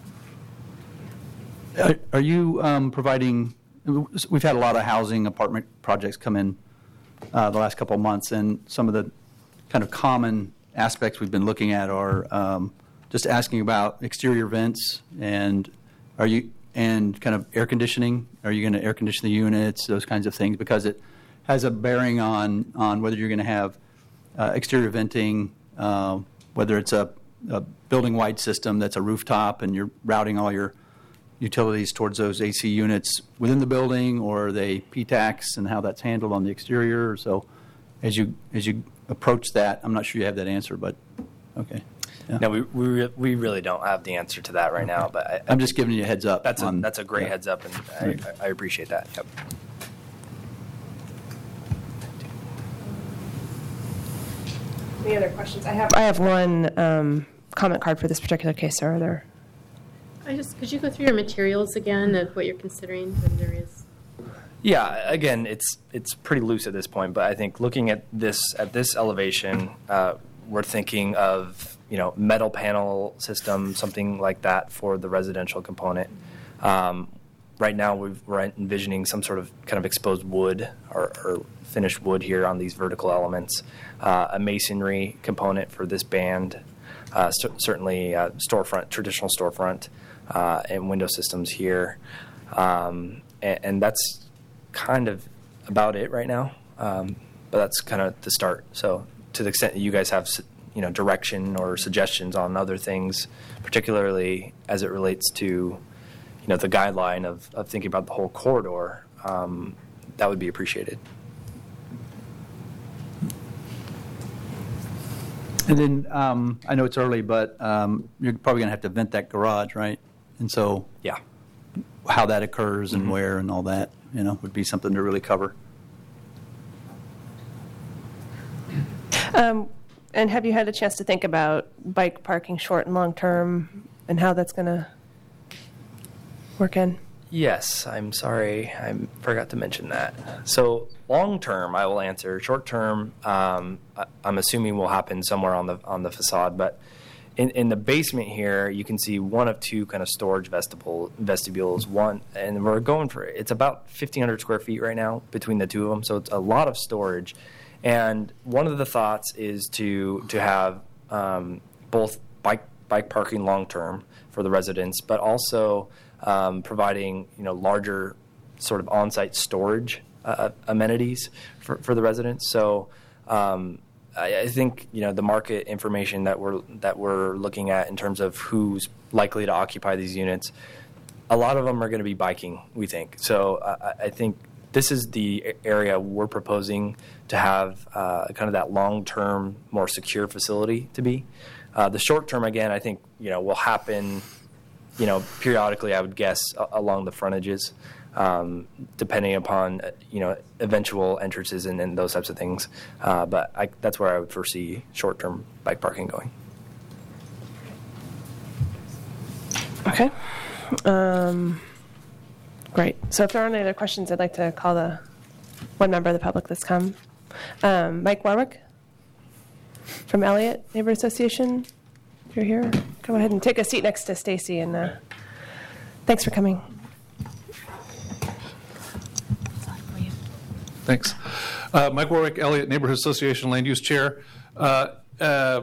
Are, are you um, providing, we've had a lot of housing apartment projects come in uh, the last couple of months, and some of the kind of common aspects we've been looking at are um, just asking about exterior vents, and are you, and kind of air conditioning. Are you going to air condition the units, those kinds of things, because it has a bearing on, on whether you're going to have uh, exterior venting, uh, whether it's a, a building-wide system that's a rooftop and you're routing all your utilities towards those A C units within the building, or are they P TAX and how that's handled on the exterior. So as you as you approach that, I'm not sure you have that answer, but okay. Yeah. No, we we, re- we really don't have the answer to that right now, but I, I'm just giving you a heads up. that's a on- that's a great yeah. heads up, and I, Right. I appreciate that. Yep. Any other questions? I have I have one um, comment card for this particular case. Are there? I just, could you go through your materials again of what you're considering when there is? Yeah, again, it's it's pretty loose at this point, but I think looking at this at this elevation, uh, we're thinking of you know metal panel system, something like that for the residential component. Um, right now, we've, we're envisioning some sort of kind of exposed wood or, or finished wood here on these vertical elements, uh, a masonry component for this band, uh, cer- certainly uh, storefront, traditional storefront, uh, and window systems here, um, and, and that's kind of about it right now, um, but that's kind of the start. So to the extent that you guys have you know direction or suggestions on other things, particularly as it relates to you know the guideline of, of thinking about the whole corridor, um, that would be appreciated. And then um, I know it's early, but um, you're probably going to have to vent that garage, right? And so Yeah. how that occurs and Mhm. where and all that, you know, would be something to really cover. Um, and have you had a chance to think about bike parking short and long term and how that's going to work in? Yes, I'm sorry, I forgot to mention that. So long term, I will answer. Short term, um, I- I'm assuming will happen somewhere on the on the facade, but in, in the basement here, you can see one of two kind of storage vestibule, vestibules. One, and we're going for it. It's about fifteen hundred square feet right now between the two of them, so it's a lot of storage. And one of the thoughts is to to have um, both bike bike parking long term for the residents, but also um, providing you know larger sort of on-site storage uh, amenities for, for the residents. So. Um, I I think you know the market information that we're that we're looking at in terms of who's likely to occupy these units. A lot of them are going to be biking, we think. So uh, I think this is the area we're proposing to have uh, kind of that long-term, more secure facility to be. Uh, the short-term, again, I think you know will happen, you know, periodically. I would guess a- along the frontages. Um, depending upon uh, you know eventual entrances and, and those types of things, uh, but I, that's where I would foresee short-term bike parking going. Okay. Um, great. So if there aren't any other questions, I'd like to call the one member of the public that's come. Um, Mike Warwick from Elliott Neighborhood Association. If you're here, go ahead and take a seat next to Stacy, and uh, thanks for coming. Thanks. Uh, Mike Warwick, Elliott Neighborhood Association Land Use Chair. Uh, uh,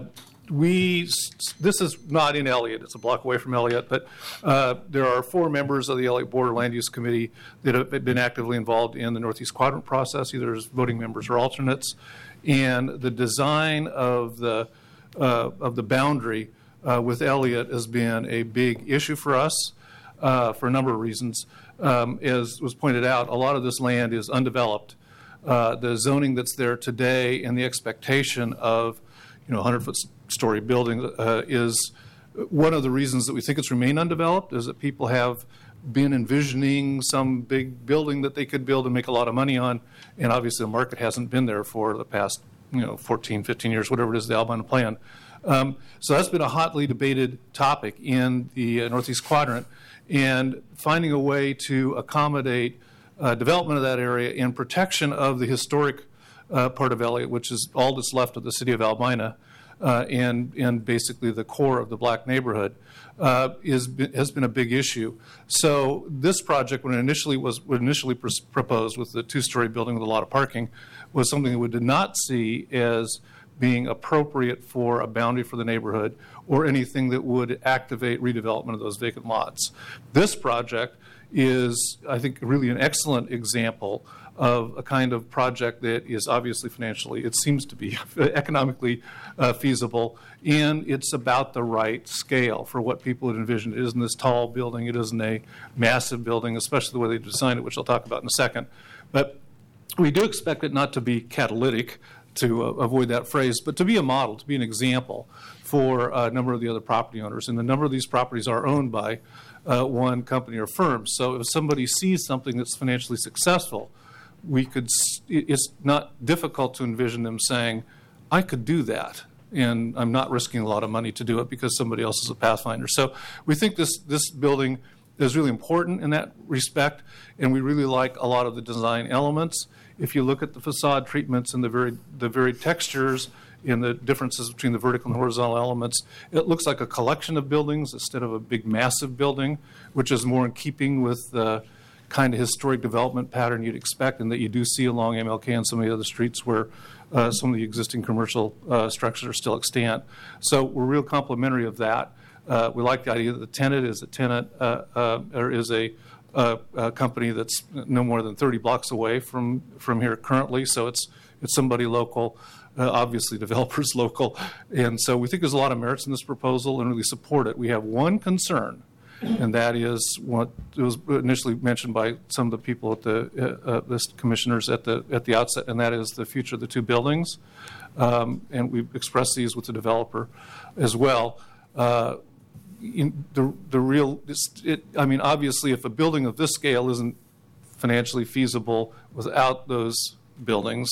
we, this is not in Elliott, it's a block away from Elliott, but uh, there are four members of the Elliott Board of Land Use Committee that have been actively involved in the Northeast Quadrant process, either as voting members or alternates. And the design of the, uh, of the boundary uh, with Elliott has been a big issue for us uh, for a number of reasons. Um, as was pointed out, a lot of this land is undeveloped. Uh, the zoning that's there today and the expectation of, you know, one hundred foot story building uh, is one of the reasons that we think it's remained undeveloped, is that people have been envisioning some big building that they could build and make a lot of money on, and obviously the market hasn't been there for the past, you know, fourteen, fifteen years, whatever it is, the Albina plan. Um, so that's been a hotly debated topic in the uh, Northeast Quadrant, and finding a way to accommodate uh, development of that area and protection of the historic uh, part of Elliott, which is all that's left of the city of Albina, uh, and, and basically the core of the black neighborhood, uh, is, has been a big issue. So this project, when it initially was when initially pr- proposed with the two-story building with a lot of parking, was something that we did not see as being appropriate for a boundary for the neighborhood or anything that would activate redevelopment of those vacant lots. This project is, I think, really an excellent example of a kind of project that is obviously financially, it seems to be economically uh, feasible, and it's about the right scale for what people would envision. It isn't this tall building, it isn't a massive building, especially the way they designed it, which I'll talk about in a second. But we do expect it not to be catalytic, to uh, avoid that phrase, but to be a model, to be an example for a number of the other property owners. And a number of these properties are owned by uh, one company or firm. So if somebody sees something that's financially successful, we could, it's not difficult to envision them saying, I could do that, and I'm not risking a lot of money to do it because somebody else is a pathfinder. So we think this, this building is really important in that respect, and we really like a lot of the design elements. If you look at the facade treatments and the very, the very textures and the differences between the vertical and horizontal elements, it looks like a collection of buildings instead of a big massive building, which is more in keeping with the kind of historic development pattern you'd expect and that you do see along M L K and some of the other streets where uh, some of the existing commercial uh, structures are still extant. So we're real complimentary of that. Uh, we like the idea that the tenant is a tenant uh, uh, or is a, uh, a company that's no more than thirty blocks away from, from here currently. So it's it's somebody local, uh, obviously developers local. And so we think there's a lot of merits in this proposal and really support it. We have one concern, and that is what was initially mentioned by some of the people at the uh, uh, list commissioners at the at the outset, and that is the future of the two buildings. Um, and we've expressed these with the developer as well. Uh, in the the real, it, I mean, obviously, if a building of this scale isn't financially feasible without those buildings,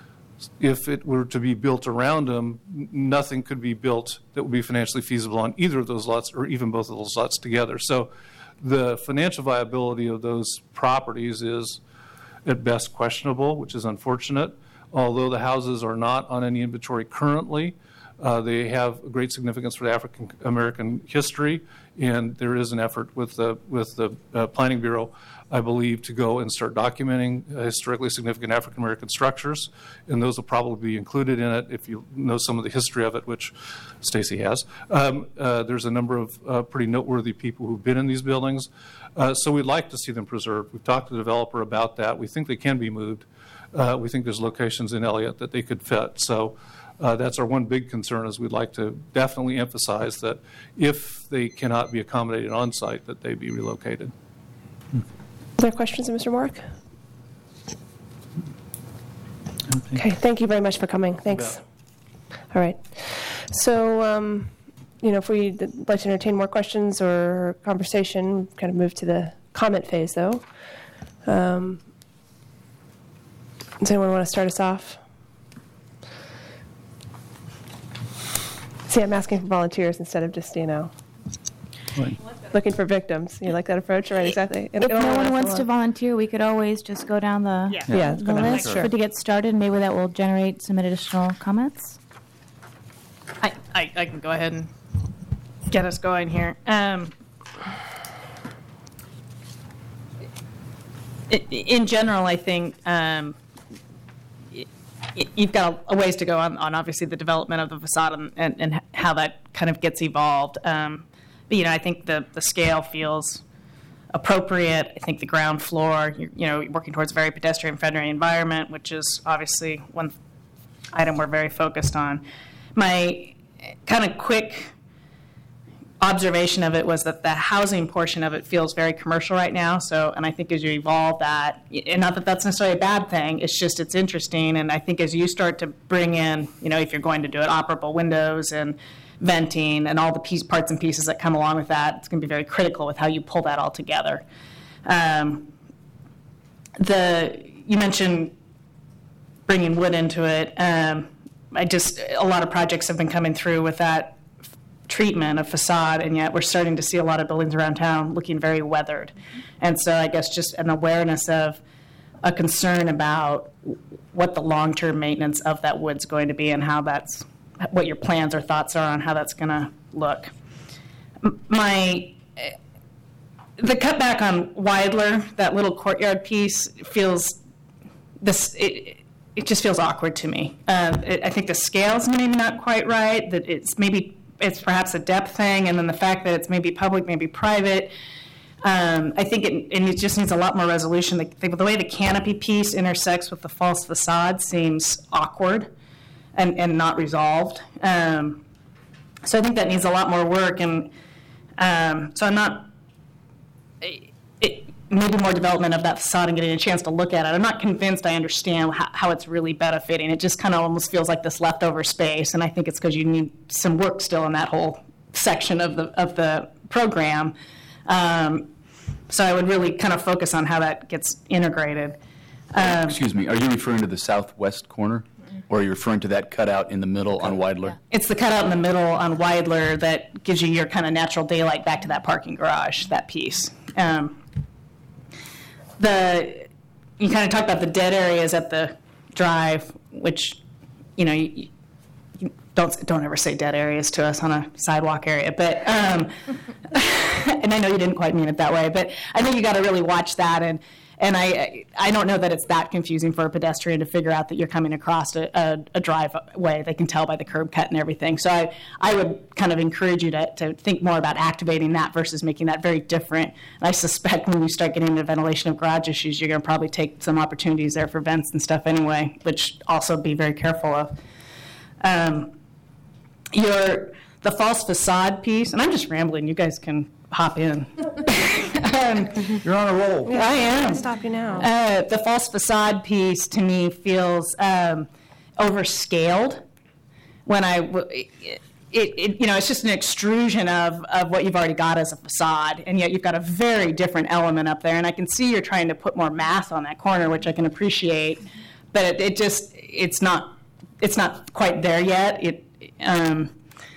if it were to be built around them, nothing could be built that would be financially feasible on either of those lots or even both of those lots together. So the financial viability of those properties is at best questionable, which is unfortunate. Although the houses are not on any inventory currently, uh, they have great significance for the African American history, and there is an effort with the, with the uh, Planning Bureau, I believe, to go and start documenting uh, historically significant African American structures, and those will probably be included in it if you know some of the history of it, which Stacy has. Um, uh, there's a number of uh, pretty noteworthy people who've been in these buildings, uh, so we'd like to see them preserved. We've talked to the developer about that. We think they can be moved. Uh, we think there's locations in Elliott that they could fit. So uh, that's our one big concern, is we'd like to definitely emphasize that if they cannot be accommodated on site, that they be relocated. Other questions of Mister Mork? Okay, thank you very much for coming. Thanks. All right. So, um, you know, if we'd like to entertain more questions or conversation, kind of move to the comment phase, though. Um, does anyone want to start us off? See, I'm asking for volunteers instead of just, you know, Right. looking for victims. You like that approach? Right, exactly. If no one wants to volunteer, we could always just go down the, Yeah, yeah the list for, to get started. Maybe that will generate some additional comments. I, I, I can go ahead and get us going here. Um, i- in general, I think um, y- you've got a, a ways to go on, on obviously the development of the facade and, and, and how that kind of gets evolved. Um, but, you know, I think the, the scale feels appropriate. I think the ground floor, you, you know, you're working towards a very pedestrian-friendly environment, which is obviously one item we're very focused on. My kind of quick observation of it was that the housing portion of it feels very commercial right now. So, and I think as you evolve that, and not that that's necessarily a bad thing, it's just it's interesting. And I think as you start to bring in, you know, if you're going to do it, operable windows and venting and all the piece, parts and pieces that come along with that, it's going to be very critical with how you pull that all together. Um, the you mentioned bringing wood into it. Um, I just a lot of projects have been coming through with that treatment of facade, and yet we're starting to see a lot of buildings around town looking very weathered. And so I guess just an awareness of a concern about what the long-term maintenance of that wood's going to be and how that's, what your plans or thoughts are on how that's going to look. My, the cutback on Weidler, that little courtyard piece feels, this, it, it just feels awkward to me. Uh, it, I think the scale's maybe not quite right, that it's maybe it's perhaps a depth thing, and then the fact that it's maybe public, maybe private. Um, I think it, and it just needs a lot more resolution. The, the, the way the canopy piece intersects with the false facade seems awkward and, and not resolved. Um, so I think that needs a lot more work, and um, so I'm not, it, it, maybe more development of that facade and getting a chance to look at it. I'm not convinced I understand how, how it's really benefiting. It just kind of almost feels like this leftover space, and I think it's because you need some work still in that whole section of the of the program. Um, so I would really kind of focus on how that gets integrated. Um, Excuse me, are you referring to the southwest corner? Or are you referring to that cutout in the middle on Weidler? It's the cutout in the middle on Weidler that gives you your kind of natural daylight back to that parking garage, that piece. Um, The you kind of talked about the dead areas at the drive, which you know you, you don't don't ever say dead areas to us on a sidewalk area, but um, and I know you didn't quite mean it that way, but I think you got to really watch that, and and I I don't know that it's that confusing for a pedestrian to figure out that you're coming across a, a, a driveway. They can tell by the curb cut and everything. So I I would kind of encourage you to to think more about activating that versus making that very different. And I suspect when you start getting into ventilation of garage issues, you're going to probably take some opportunities there for vents and stuff anyway, which also be very careful of. Um, your the false facade piece, and I'm just rambling. You guys can hop in. um, You're on a roll. I am. I'll stop you now. Uh, the false facade piece to me feels um, overscaled. When I, it, it, you know, it's just an extrusion of, of what you've already got as a facade, and yet you've got a very different element up there. And I can see you're trying to put more math on that corner, which I can appreciate, but it, it just, it's not, it's not quite there yet. It, um,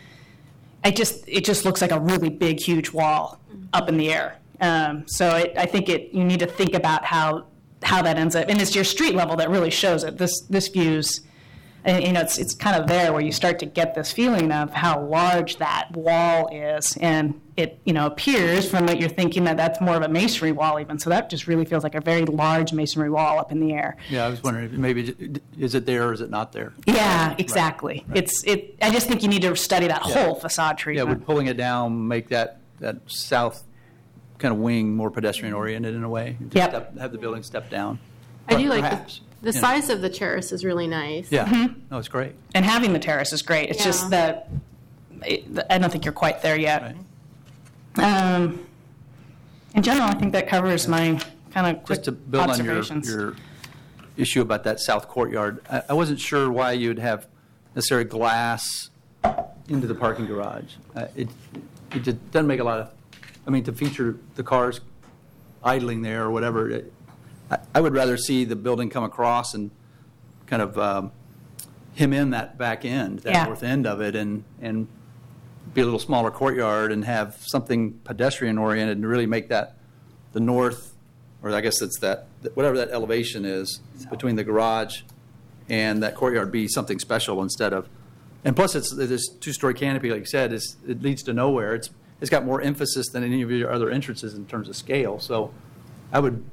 I just, it just looks like a really big, huge wall up in the air. Um, so it, I think it, you need to think about how how that ends up, and it's your street level that really shows it. This this view's, and, you know, it's it's kind of there where you start to get this feeling of how large that wall is, and it you know appears from what you're thinking that that's more of a masonry wall even. So that just really feels like a very large masonry wall up in the air. Yeah, I was wondering if maybe is it there or is it not there? Yeah, exactly. Right, right. It's it. I just think you need to study that Yeah. whole facade Yeah, treatment. would pulling it down make that that south kind of wing more pedestrian oriented in a way? Just Yep. step, have the building step down. I do like Perhaps, the, the you know. size of the terrace is really nice. Yeah, no, it's great. And having the terrace is great. It's Yeah. just that it, I don't think you're quite there yet. Right. Um, in general, I think that covers my kind of quick Just to build on your, observations. your issue about that south courtyard, I, I wasn't sure why you'd have necessary glass into the parking garage. Uh, it it just doesn't make a lot of, I mean, to feature the cars idling there or whatever. It, I, I would rather see the building come across and kind of um, hem in that back end, that Yeah. north end of it, and and be a little smaller courtyard and have something pedestrian oriented and really make that the north, or I guess it's that, whatever that elevation is between the garage and that courtyard be something special instead of, and plus it's this two-story canopy, like you said, is it leads to nowhere. It's it's got more emphasis than any of your other entrances in terms of scale. So I would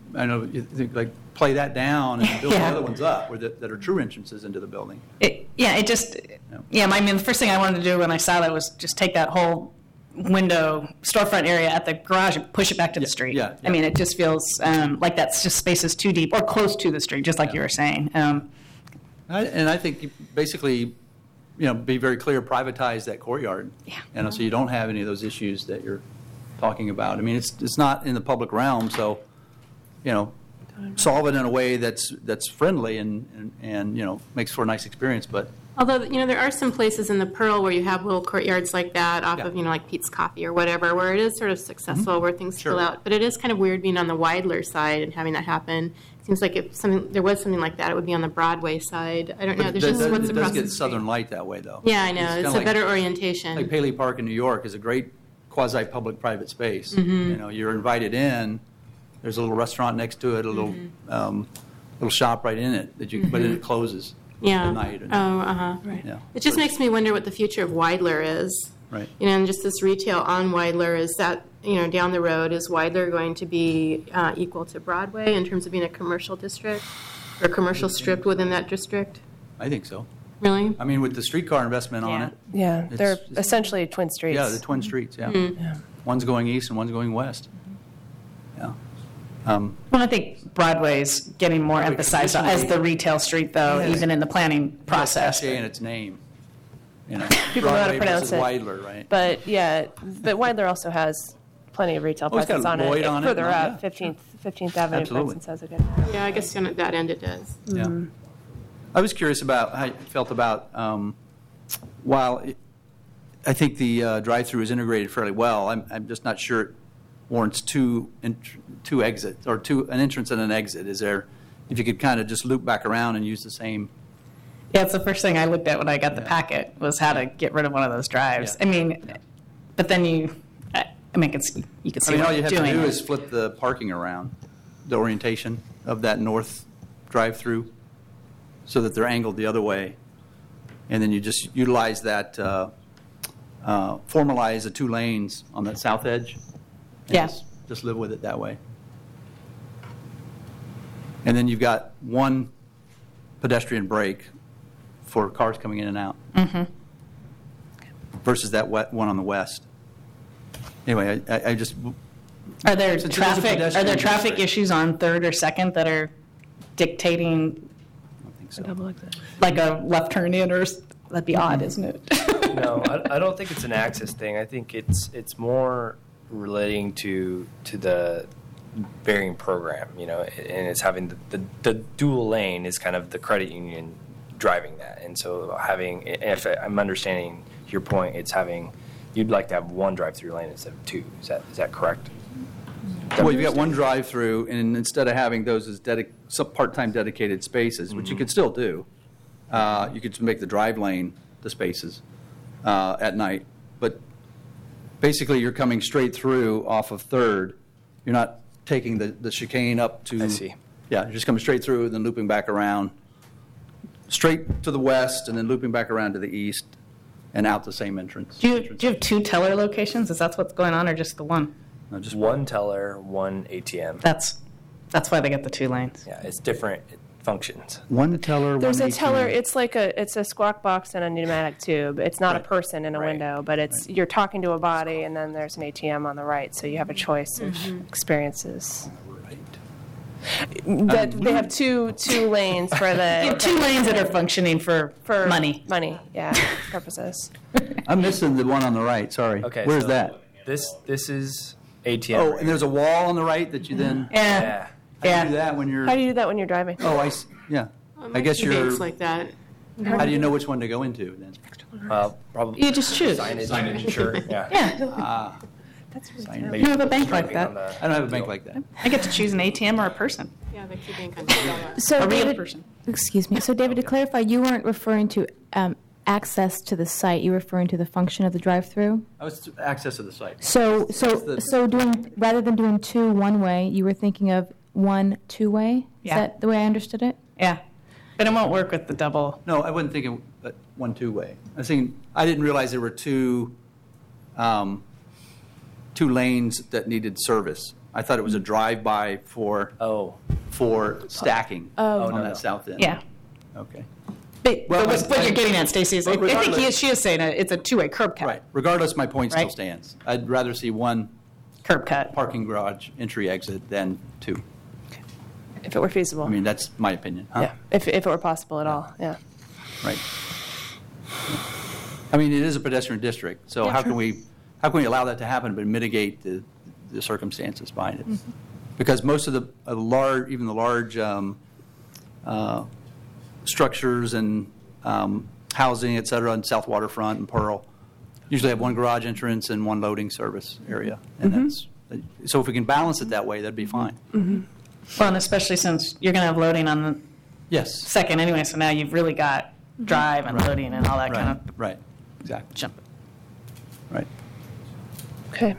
I know, you think, like, play that down and build Yeah. the other ones up where the, that are true entrances into the building. It, yeah, it just, yeah, I mean, the first thing I wanted to do when I saw that was just take that whole window storefront area at the garage and push it back to the Yeah, street. yeah, yeah. I mean, it just feels um, like that's just spaces too deep or close to the street, just like you were saying. Um, I, and I think you basically, you know, be very clear, privatize that courtyard. Yeah. You know, so you don't have any of those issues that you're talking about. I mean, it's it's not in the public realm, so, you know, solve it in a way that's that's friendly and, and, and you know, makes for a nice experience. But Although, you know, there are some places in the Pearl where you have little courtyards like that off Yeah. of, you know, like Pete's Coffee or whatever, where it is sort of successful, where things Sure. fill out. But it is kind of weird being on the Weidler side and having that happen. It seems like if something, there was something like that, it would be on the Broadway side. I don't know. but There's it just does, what's it across does the get street. Southern Light that way, though. Yeah, I know. It's, kinda a like- better orientation. Like Paley Park in New York is a great quasi-public-private space. Mm-hmm. You know, you're invited in. There's a little restaurant next to it, a little um, little shop right in it that you, but it closes Mm-hmm. yeah. at night. And, Oh, uh-huh. Right. Yeah. It just makes me wonder what the future of Weidler is. Right. You know, and just this retail on Weidler, is that, you know, down the road, is Weidler going to be uh, equal to Broadway in terms of being a commercial district or commercial strip within that district? I think so. Really? I mean, with the streetcar investment on Yeah. it. Yeah, they're It's- essentially twin streets. Yeah, the twin streets, yeah. Mm-hmm. Yeah. One's going east and one's going west. Yeah. Um, well, I think Broadway's getting more Broadway emphasized as traditionally- the retail street, though, Yes. even in the planning process. cachet in its name. You know, People know how to Broadway pronounce versus it. Weidler, right? But yeah, but Weidler also has plenty of retail Oh, it's got presence on Lloyd it. on it Further and all, up, yeah. fifteenth, fifteenth Avenue, for Absolutely. instance, has a good. Yeah, I guess on that end it does. Yeah. Mm-hmm. I was curious about how you felt about, um, while it, I think the uh, drive-through is integrated fairly well, I'm, I'm just not sure it warrants two, int- two exits, or two, an entrance and an exit. Is there, if you could kind of just loop back around and use the same, Yeah, it's the first thing I looked at when I got the packet was how to get rid of one of those drives. Yeah. I mean, but then you, I I mean, it's, you can see I mean, what all you you're have to doing. do is flip the parking around, the orientation of that north drive-through, so that they're angled the other way. And then you just utilize that, uh, uh, formalize the two lanes on that south edge. and Yeah. Just, just live with it that way. And then you've got one pedestrian break for cars coming in and out. Mm-hmm. Versus that wet one on the west. Anyway, I, I I just, Are there Since it is a traffic, are pedestrian there traffic district. issues on Third or Second that are dictating I don't think so. Double exit. like a left turn in or, s- that'd be odd, isn't it? No, I, I don't think it's an access thing. I think it's it's more relating to to the varying program, you know, and it's having the, the, the dual lane is kind of the credit union driving that, and so having, if I'm understanding your point, it's having, you'd like to have one drive-through lane instead of two. Is that is that correct? Well, you've got one drive-through, and instead of having those as dedic- some part-time dedicated spaces, which you could still do, uh, you could just make the drive lane the spaces uh, at night. But basically, you're coming straight through off of Third. You're not taking the, the chicane up to. I see. Yeah, you're just coming straight through, then looping back around, straight to the west, and then looping back around to the east, and out the same entrance. Do you, entrance. do you have two teller locations? Is that what's going on or just the one? No, just One teller, one A T M. That's, that's why they get the two lanes. Yeah, it's different functions. One teller. There's one a teller. A T M. It's like a it's a squawk box and a pneumatic tube. It's not Right. a person in a Right. window, but it's you're talking to a body, and then there's an A T M on the right, so you have a choice of experiences. That they have two two lanes for You have the two lanes that are functioning for, for money. money, yeah, purposes. I'm missing the one on the right. Sorry. Okay, Where's so that? This this is A T M. Oh, and there's a wall on the right that you then. Yeah, yeah. How do you do yeah. that when you're? How do you do that when you're driving? Oh, I. s- Yeah. I guess you're. Debates like that. How do you know which one to go into then? Uh, probably You just choose. signage. Signage. Sure. Yeah. Yeah, Ah, That's really signage. you have a bank like Driving that. on the- I don't have a bank like that. I get to choose an A T M or a person, Yeah, they keep being kind of So a real David, person. excuse me. So David, to clarify, you weren't referring to um, access to the site. You were referring to the function of the drive-through. I was to access to the site. So, so, That's the- so doing rather than doing two one-way, you were thinking of one two-way. Is Yeah. that the way I understood it? Yeah, but it won't work with the double. No, I wasn't thinking uh, one two way. I was thinking I didn't realize there were two, um, two lanes that needed service. I thought it was a drive-by for, Oh, for stacking Oh. on no, that no. south end. Yeah. Okay. But, Well, but what, what I- you're getting at, Stacy, is I, I think he regardless- is, she is saying a, it's a two-way curb cut. Right. Regardless, my point still Right. stands. I'd rather see one Curb cut. parking garage entry exit than two. If it were feasible. I mean, that's my opinion. Huh? yeah, if, if it were possible at all, yeah. Right. I mean, it is a pedestrian district, so Yeah, how sure. can we, how can we allow that to happen but mitigate the, the circumstances behind it? Mm-hmm. Because most of the uh, large, even the large um, uh, structures and um, housing, et cetera, in South Waterfront and Pearl, usually have one garage entrance and one loading service area. And Mm-hmm. that's, so if we can balance it that way, that'd be fine. Well, and especially since you're going to have loading on the Yes. second anyway, so now you've really got drive and Right. loading and all that Right, kind of right, exactly, jump. right. Okay.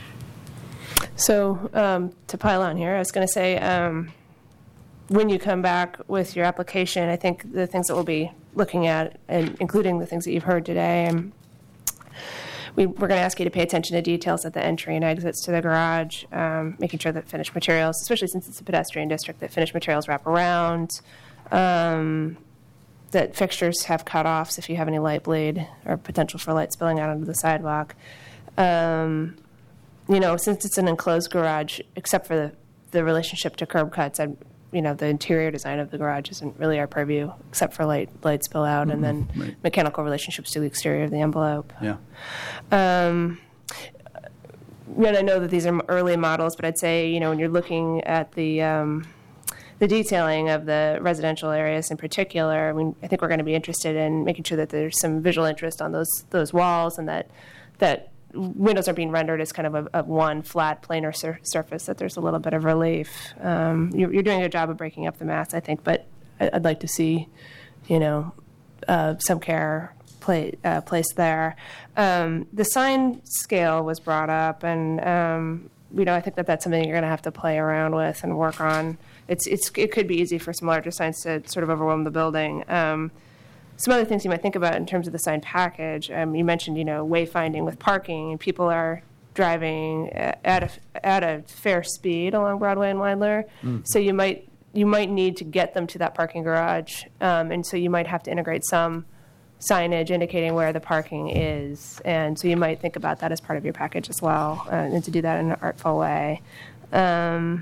So um, to pile on here, I was going to say, um, when you come back with your application, I think the things that we'll be looking at, and including the things that you've heard today, um, we, we're going to ask you to pay attention to details at the entry and exits to the garage, um, making sure that finished materials, especially since it's a pedestrian district, that finished materials wrap around, um, that fixtures have cutoffs if you have any light bleed or potential for light spilling out onto the sidewalk. Um, you know, since it's an enclosed garage, except for the, the relationship to curb cuts, I, you know, the interior design of the garage isn't really our purview, except for light light spill out, and then right. mechanical relationships to the exterior of the envelope. Yeah. Um, and I know that these are early models, but I'd say, you know, when you're looking at the um, the detailing of the residential areas in particular, I mean, I think we're going to be interested in making sure that there's some visual interest on those those walls, and that that windows are being rendered as kind of a, a one flat planar sur- surface, that there's a little bit of relief. Um, you're, you're doing a good job of breaking up the mass, I think, but I- I'd like to see, you know, uh, some care play, uh, placed there. Um, the sign scale was brought up, and um, you know, I think that that's something you're going to have to play around with and work on. It's it's it could be easy for some larger signs to sort of overwhelm the building. Um, Some other things you might think about in terms of the sign package. Um, you mentioned, you know, wayfinding with parking, and people are driving at a at a fair speed along Broadway and Weidler. Mm. So you might you might need to get them to that parking garage, um, and so you might have to integrate some signage indicating where the parking is. And so you might think about that as part of your package as well, uh, and to do that in an artful way. Um,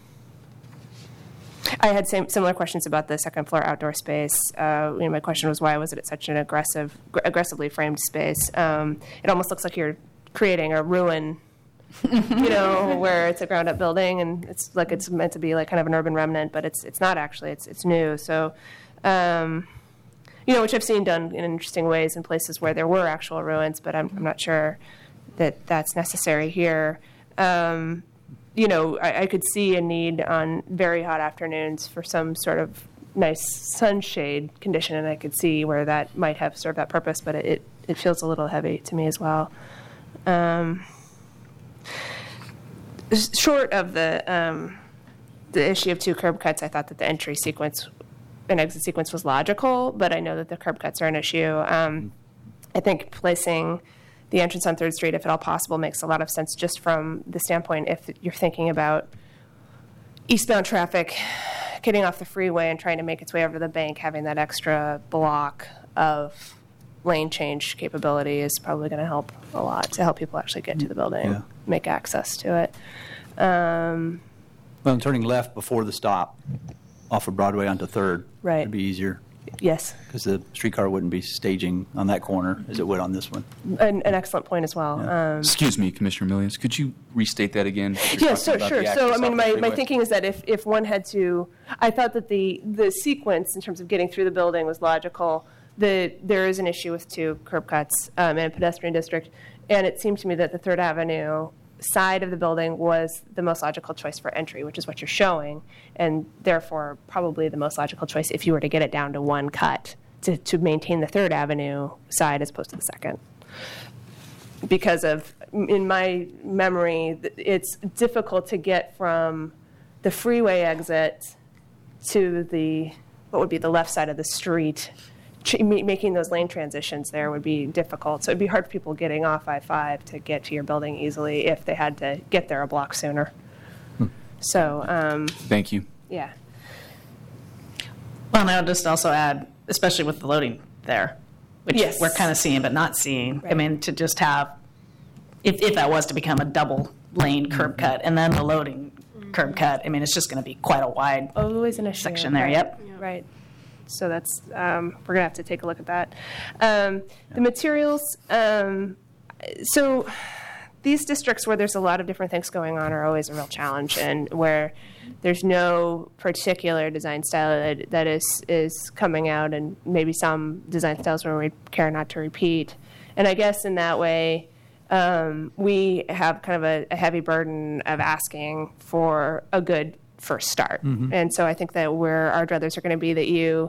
I had same, similar questions about the second floor outdoor space. Uh, you know, my question was, why was it such an aggressive, gr- aggressively framed space? Um, it almost looks like you're creating a ruin, you know, where it's a ground-up building, and it's like it's meant to be like kind of an urban remnant, but it's it's not actually. It's it's new. So, um, you know, which I've seen done in interesting ways in places where there were actual ruins, but I'm, I'm not sure that that's necessary here. Um, You know, I, I could see a need on very hot afternoons for some sort of nice sunshade condition, and I could see where that might have served that purpose, but it, it feels a little heavy to me as well. Um, short of the um, the issue of two curb cuts, I thought that the entry sequence and exit sequence was logical, but I know that the curb cuts are an issue. Um, I think placing the entrance on Third Street, if at all possible, makes a lot of sense just from the standpoint if you're thinking about eastbound traffic getting off the freeway and trying to make its way over the bank, having that extra block of lane change capability is probably going to help a lot to help people actually get to the building, Yeah. make access to it. Um, Well, and turning left before the stop off of Broadway onto Third Right. would be easier yes, because the streetcar wouldn't be staging on that corner as it would on this one. an, an excellent point as well. Yeah. Um, Excuse me, Commissioner Millians, could you restate that again? You're Yeah, talking so, about sure. the So, access I off mean, the my, my freeway. thinking is that if, if one had to, I thought that the, the sequence in terms of getting through the building was logical. The, there is an issue with two curb cuts um, in a pedestrian district, and it seemed to me that the Third Avenue side of the building was the most logical choice for entry, which is what you're showing, and therefore probably the most logical choice if you were to get it down to one cut to, to maintain the Third Avenue side as opposed to the second. Because of, in my memory, th- it's difficult to get from the freeway exit to the, what would be the left side of the street. Ch- ma- making those lane transitions there would be difficult. So it'd be hard for people getting off I five to get to your building easily if they had to get there a block sooner. So, um, Thank you. yeah. Well, and I'll just also add, especially with the loading there, which Yes. we're kind of seeing but not seeing. I Right. mean, to just have, if, if that was to become a double lane curb cut and then the loading curb cut, I mean, it's just going to be quite a wide Always an issue. section there. Right. Yep. Right. So that's, um, we're going to have to take a look at that. Um, the materials, um, so these districts where there's a lot of different things going on are always a real challenge, and where there's no particular design style that, that is, is coming out, and maybe some design styles where we care not to repeat. And I guess in that way, um, we have kind of a, a heavy burden of asking for a good first start. And so I think that where our druthers are going to be that you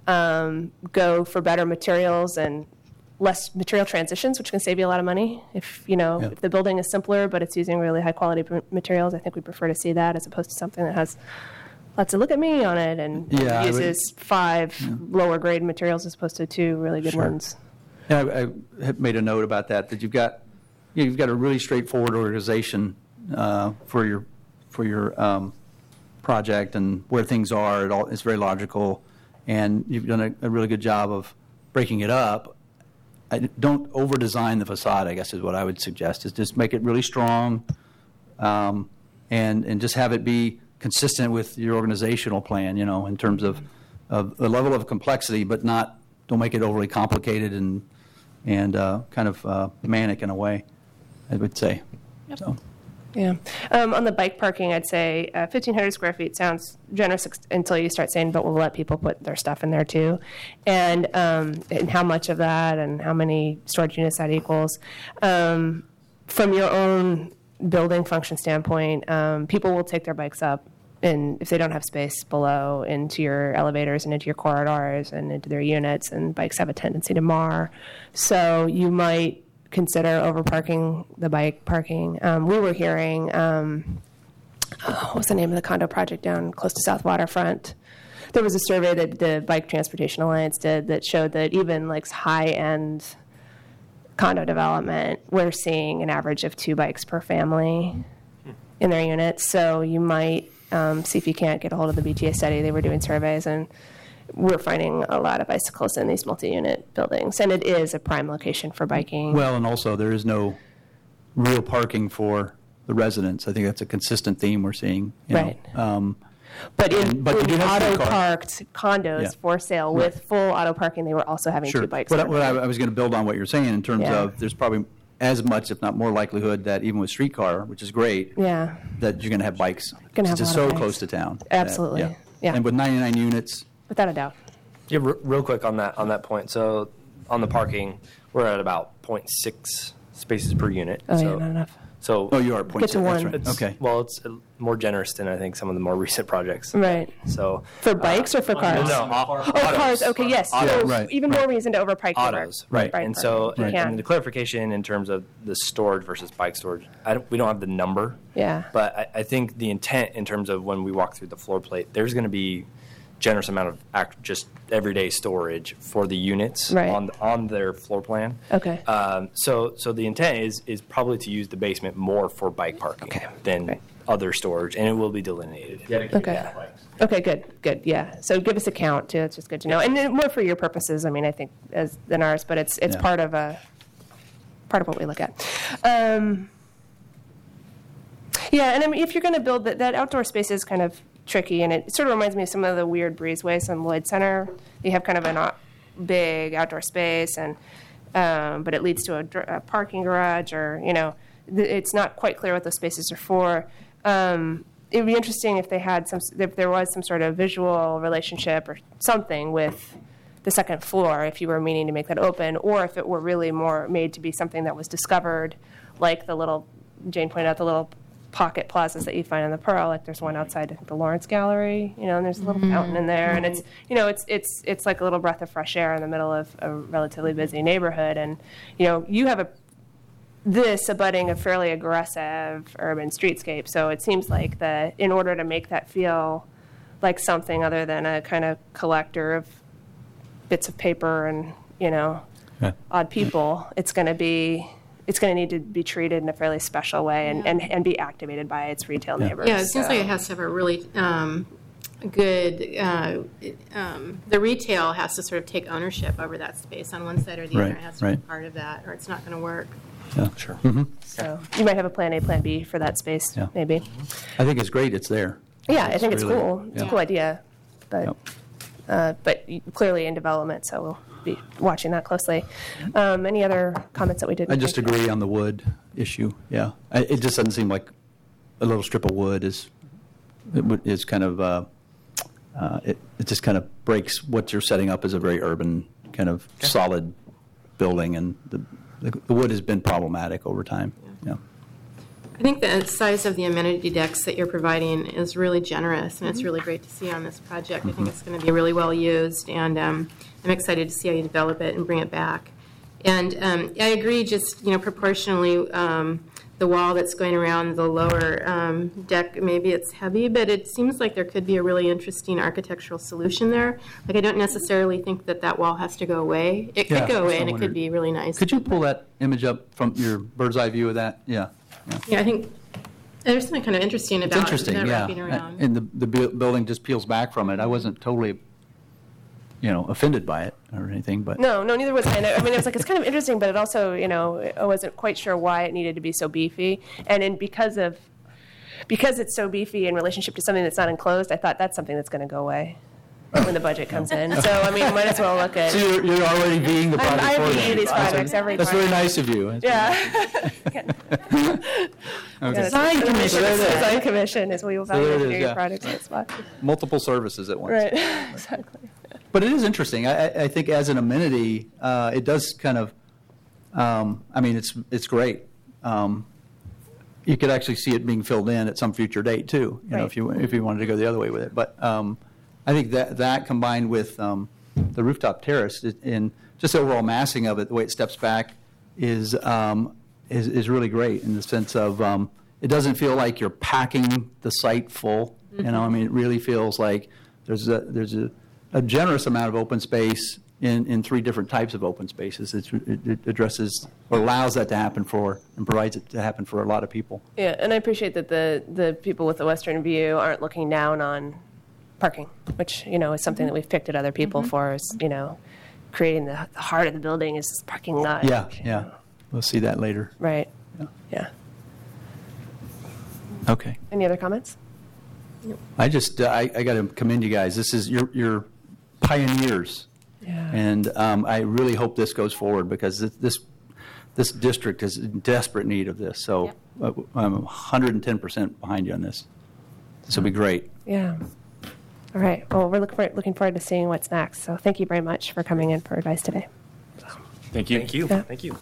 um, go for better materials and less material transitions, which can save you a lot of money. If you know Yeah. if the building is simpler but it's using really high quality p- materials, I think we prefer to see that as opposed to something that has lots of look at me on it and Yeah, I would- uses five lower grade materials as opposed to two really good Sure. ones. Yeah, I, I have made a note about that, that you've got, you know, you've got a really straightforward organization uh, for your, for your um, project and where things are. It all, it's very logical, and you've done a, a really good job of breaking it up. I, don't over-design the facade, I guess is what I would suggest, is just make it really strong um, and, and just have it be consistent with your organizational plan, you know, in terms of, of the level of complexity, but not, don't make it overly complicated and, and uh, kind of uh, manic in a way, I would say. So. Yeah. Um, on the bike parking, I'd say uh, fifteen hundred square feet sounds generous ex- until you start saying, but we'll let people put their stuff in there too. And, um, and how much of that and how many storage units that equals. Um, from your own building function standpoint, um, people will take their bikes up, and if they don't have space below, into your elevators and into your corridors and into their units, and bikes have a tendency to mar. So you might consider over parking the bike parking. Um, we were hearing, um, oh, what's the name of the condo project down close to South Waterfront? There was a survey that the Bike Transportation Alliance did that showed that even like high-end condo development, we're seeing an average of two bikes per family in their units. So you might um, see if you can't get a hold of the B T A study. They were doing surveys, and we're finding a lot of bicycles in these multi-unit buildings, and it is a prime location for biking. Well, and also there is no real parking for the residents. I think that's a consistent theme we're seeing. You know. Right. Um, but in, and- but you do in have streetcar. auto-parked condos Yeah. for sale with full auto parking, they were also having Sure. two bikes. What, I- per what I, day. I was going to build on what you're saying in terms Yeah. of there's probably as much, if not more, likelihood that even with streetcar, which is great, Yeah. that you're going to have bikes. Gonna have It's just a lot so of close bikes. to town. that- Absolutely. Yeah. And with ninety-nine units, Without a doubt. Yeah, r- real quick on that on that point. So on the parking, we're at about zero point six spaces per unit. Oh, so, yeah, not enough. So oh, you are at point Get to six, that's one. right. it's, Okay. Well, it's uh, more generous than I think some of the more recent projects. Right. So For bikes or for cars? no, au- Oh, cars. Okay, yes. Yeah, So right, even more reason to overpark your autos, bike- right? bike And so, parking. You and, can. and the clarification in terms of the storage versus bike storage, I don't, we don't have the number. Yeah. But I, I think the intent in terms of when we walk through the floor plate, there's going to be generous amount of act, just everyday storage for the units Right. on on their floor plan. Okay. Um, so so the intent is is probably to use the basement more for bike parking Okay. than Right. other storage, and it will be delineated. Okay. Okay, good, good, yeah. So give us a count, too, it's just good to know. And then more for your purposes, I mean, I think, as, than ours, but it's, it's Yeah. part of a, part of what we look at. Um, yeah, and I mean, if you're going to build, that, that outdoor space is kind of tricky, and it sort of reminds me of some of the weird breezeways on Lloyd Center. You have kind of a not big outdoor space, and um, but it leads to a, dr- a parking garage, or, you know, th- it's not quite clear what those spaces are for. Um, it would be interesting if they had some, if there was some sort of visual relationship or something with the second floor, if you were meaning to make that open, or if it were really more made to be something that was discovered, like the little, Jane pointed out, the little pocket plazas that you find in the Pearl. Like there's one outside the Lawrence Gallery, you know, and there's a little fountain in there, and it's, you know, it's it's it's like a little breath of fresh air in the middle of a relatively busy neighborhood, and you know, you have a this abutting a fairly aggressive urban streetscape, so it seems like that in order to make that feel like something other than a kind of collector of bits of paper and, you know, Yeah. odd people, it's going to be it's going to need to be treated in a fairly special way and, and, and be activated by its retail neighbors. Yeah, it seems so. like it has to have a really um, good, uh, um, the retail has to sort of take ownership over that space on one side or the Right, other. It has to right. be part of that, or it's not going to work. Yeah, sure. Mm-hmm. So you might have a plan A, plan B for that space, Yeah. maybe. I think it's great it's there. Yeah, I think it's really- cool. It's a yeah. cool idea, but Yep. uh, but clearly in development, so we'll be watching that closely. Um, any other comments that we didn't? I just think of? agree on the wood issue, yeah. I- It just doesn't seem like a little strip of wood is, it would- is kind of, uh, uh, it it just kind of breaks what you're setting up as a very urban, kind of solid building, and the the the wood has been problematic over time, yeah. I think the size of the amenity decks that you're providing is really generous, and it's really great to see on this project. I think it's going to be really well used, and um, I'm excited to see how you develop it and bring it back. And um, I agree, just, you know, proportionally, um, the wall that's going around the lower um, deck, maybe it's heavy, but it seems like there could be a really interesting architectural solution there. Like, I don't necessarily think that that wall has to go away. It Yeah, could go away, I and it wondered. could be really nice. Could you pull that image up from your bird's eye view of that? Yeah. yeah. Yeah, I think there's something kind of interesting It's about interesting, that yeah. wrapping around. And the, the bu- building just peels back from it. I wasn't totally, you know, offended by it or anything, but. No, no, neither was I. And I I mean, it was like, it's kind of interesting, but it also, you know, I wasn't quite sure why it needed to be so beefy. And then because of, because it's so beefy in relationship to something that's not enclosed, I thought that's something that's going to go away when the budget comes in. So, I mean, might as well look at. So you're, you're already being the I'm- project I for V E them. these That's- projects every That's very project. nice of you. Yeah. Okay. Design commission. So there it is. Design commission is we will there it value is, your yeah. projects on the spot. Multiple services at once. Right, exactly. But it is interesting. I, I- I think as an amenity, uh, it does kind of, um, I mean, it's, it's great. Um, You could actually see it being filled in at some future date too, you know, Right. if you, if you wanted to go the other way with it. But um, I think that, that combined with um, the rooftop terrace it- and just the overall massing of it, the way it steps back is, um, is, is really great in the sense of, um, it doesn't feel like you're packing the site full, you know, I mean, it really feels like there's a, there's a, a generous amount of open space in, in three different types of open spaces. It's, it it addresses, or allows that to happen for, and provides it to happen for a lot of people. Yeah, and I appreciate that the, the people with the Western View aren't looking down on parking, which, you know, is something that we've picked at other people for, is, you know, creating the, the heart of the building is this parking lot. Yeah, yeah. We'll see that later. Right, Yeah. yeah. Okay. Any other comments? I just, uh, I, I got to commend you guys. This is, you're, you're pioneers. Yeah. And um, I really hope this goes forward because this, this, this district is in desperate need of this. So uh, I'm one hundred ten percent behind you on this. This will be great. Yeah. All right, well, we're looking, for, looking forward to seeing what's next. So thank you very much for coming in for advice today. Thank you. Thank you. Yeah. Thank you.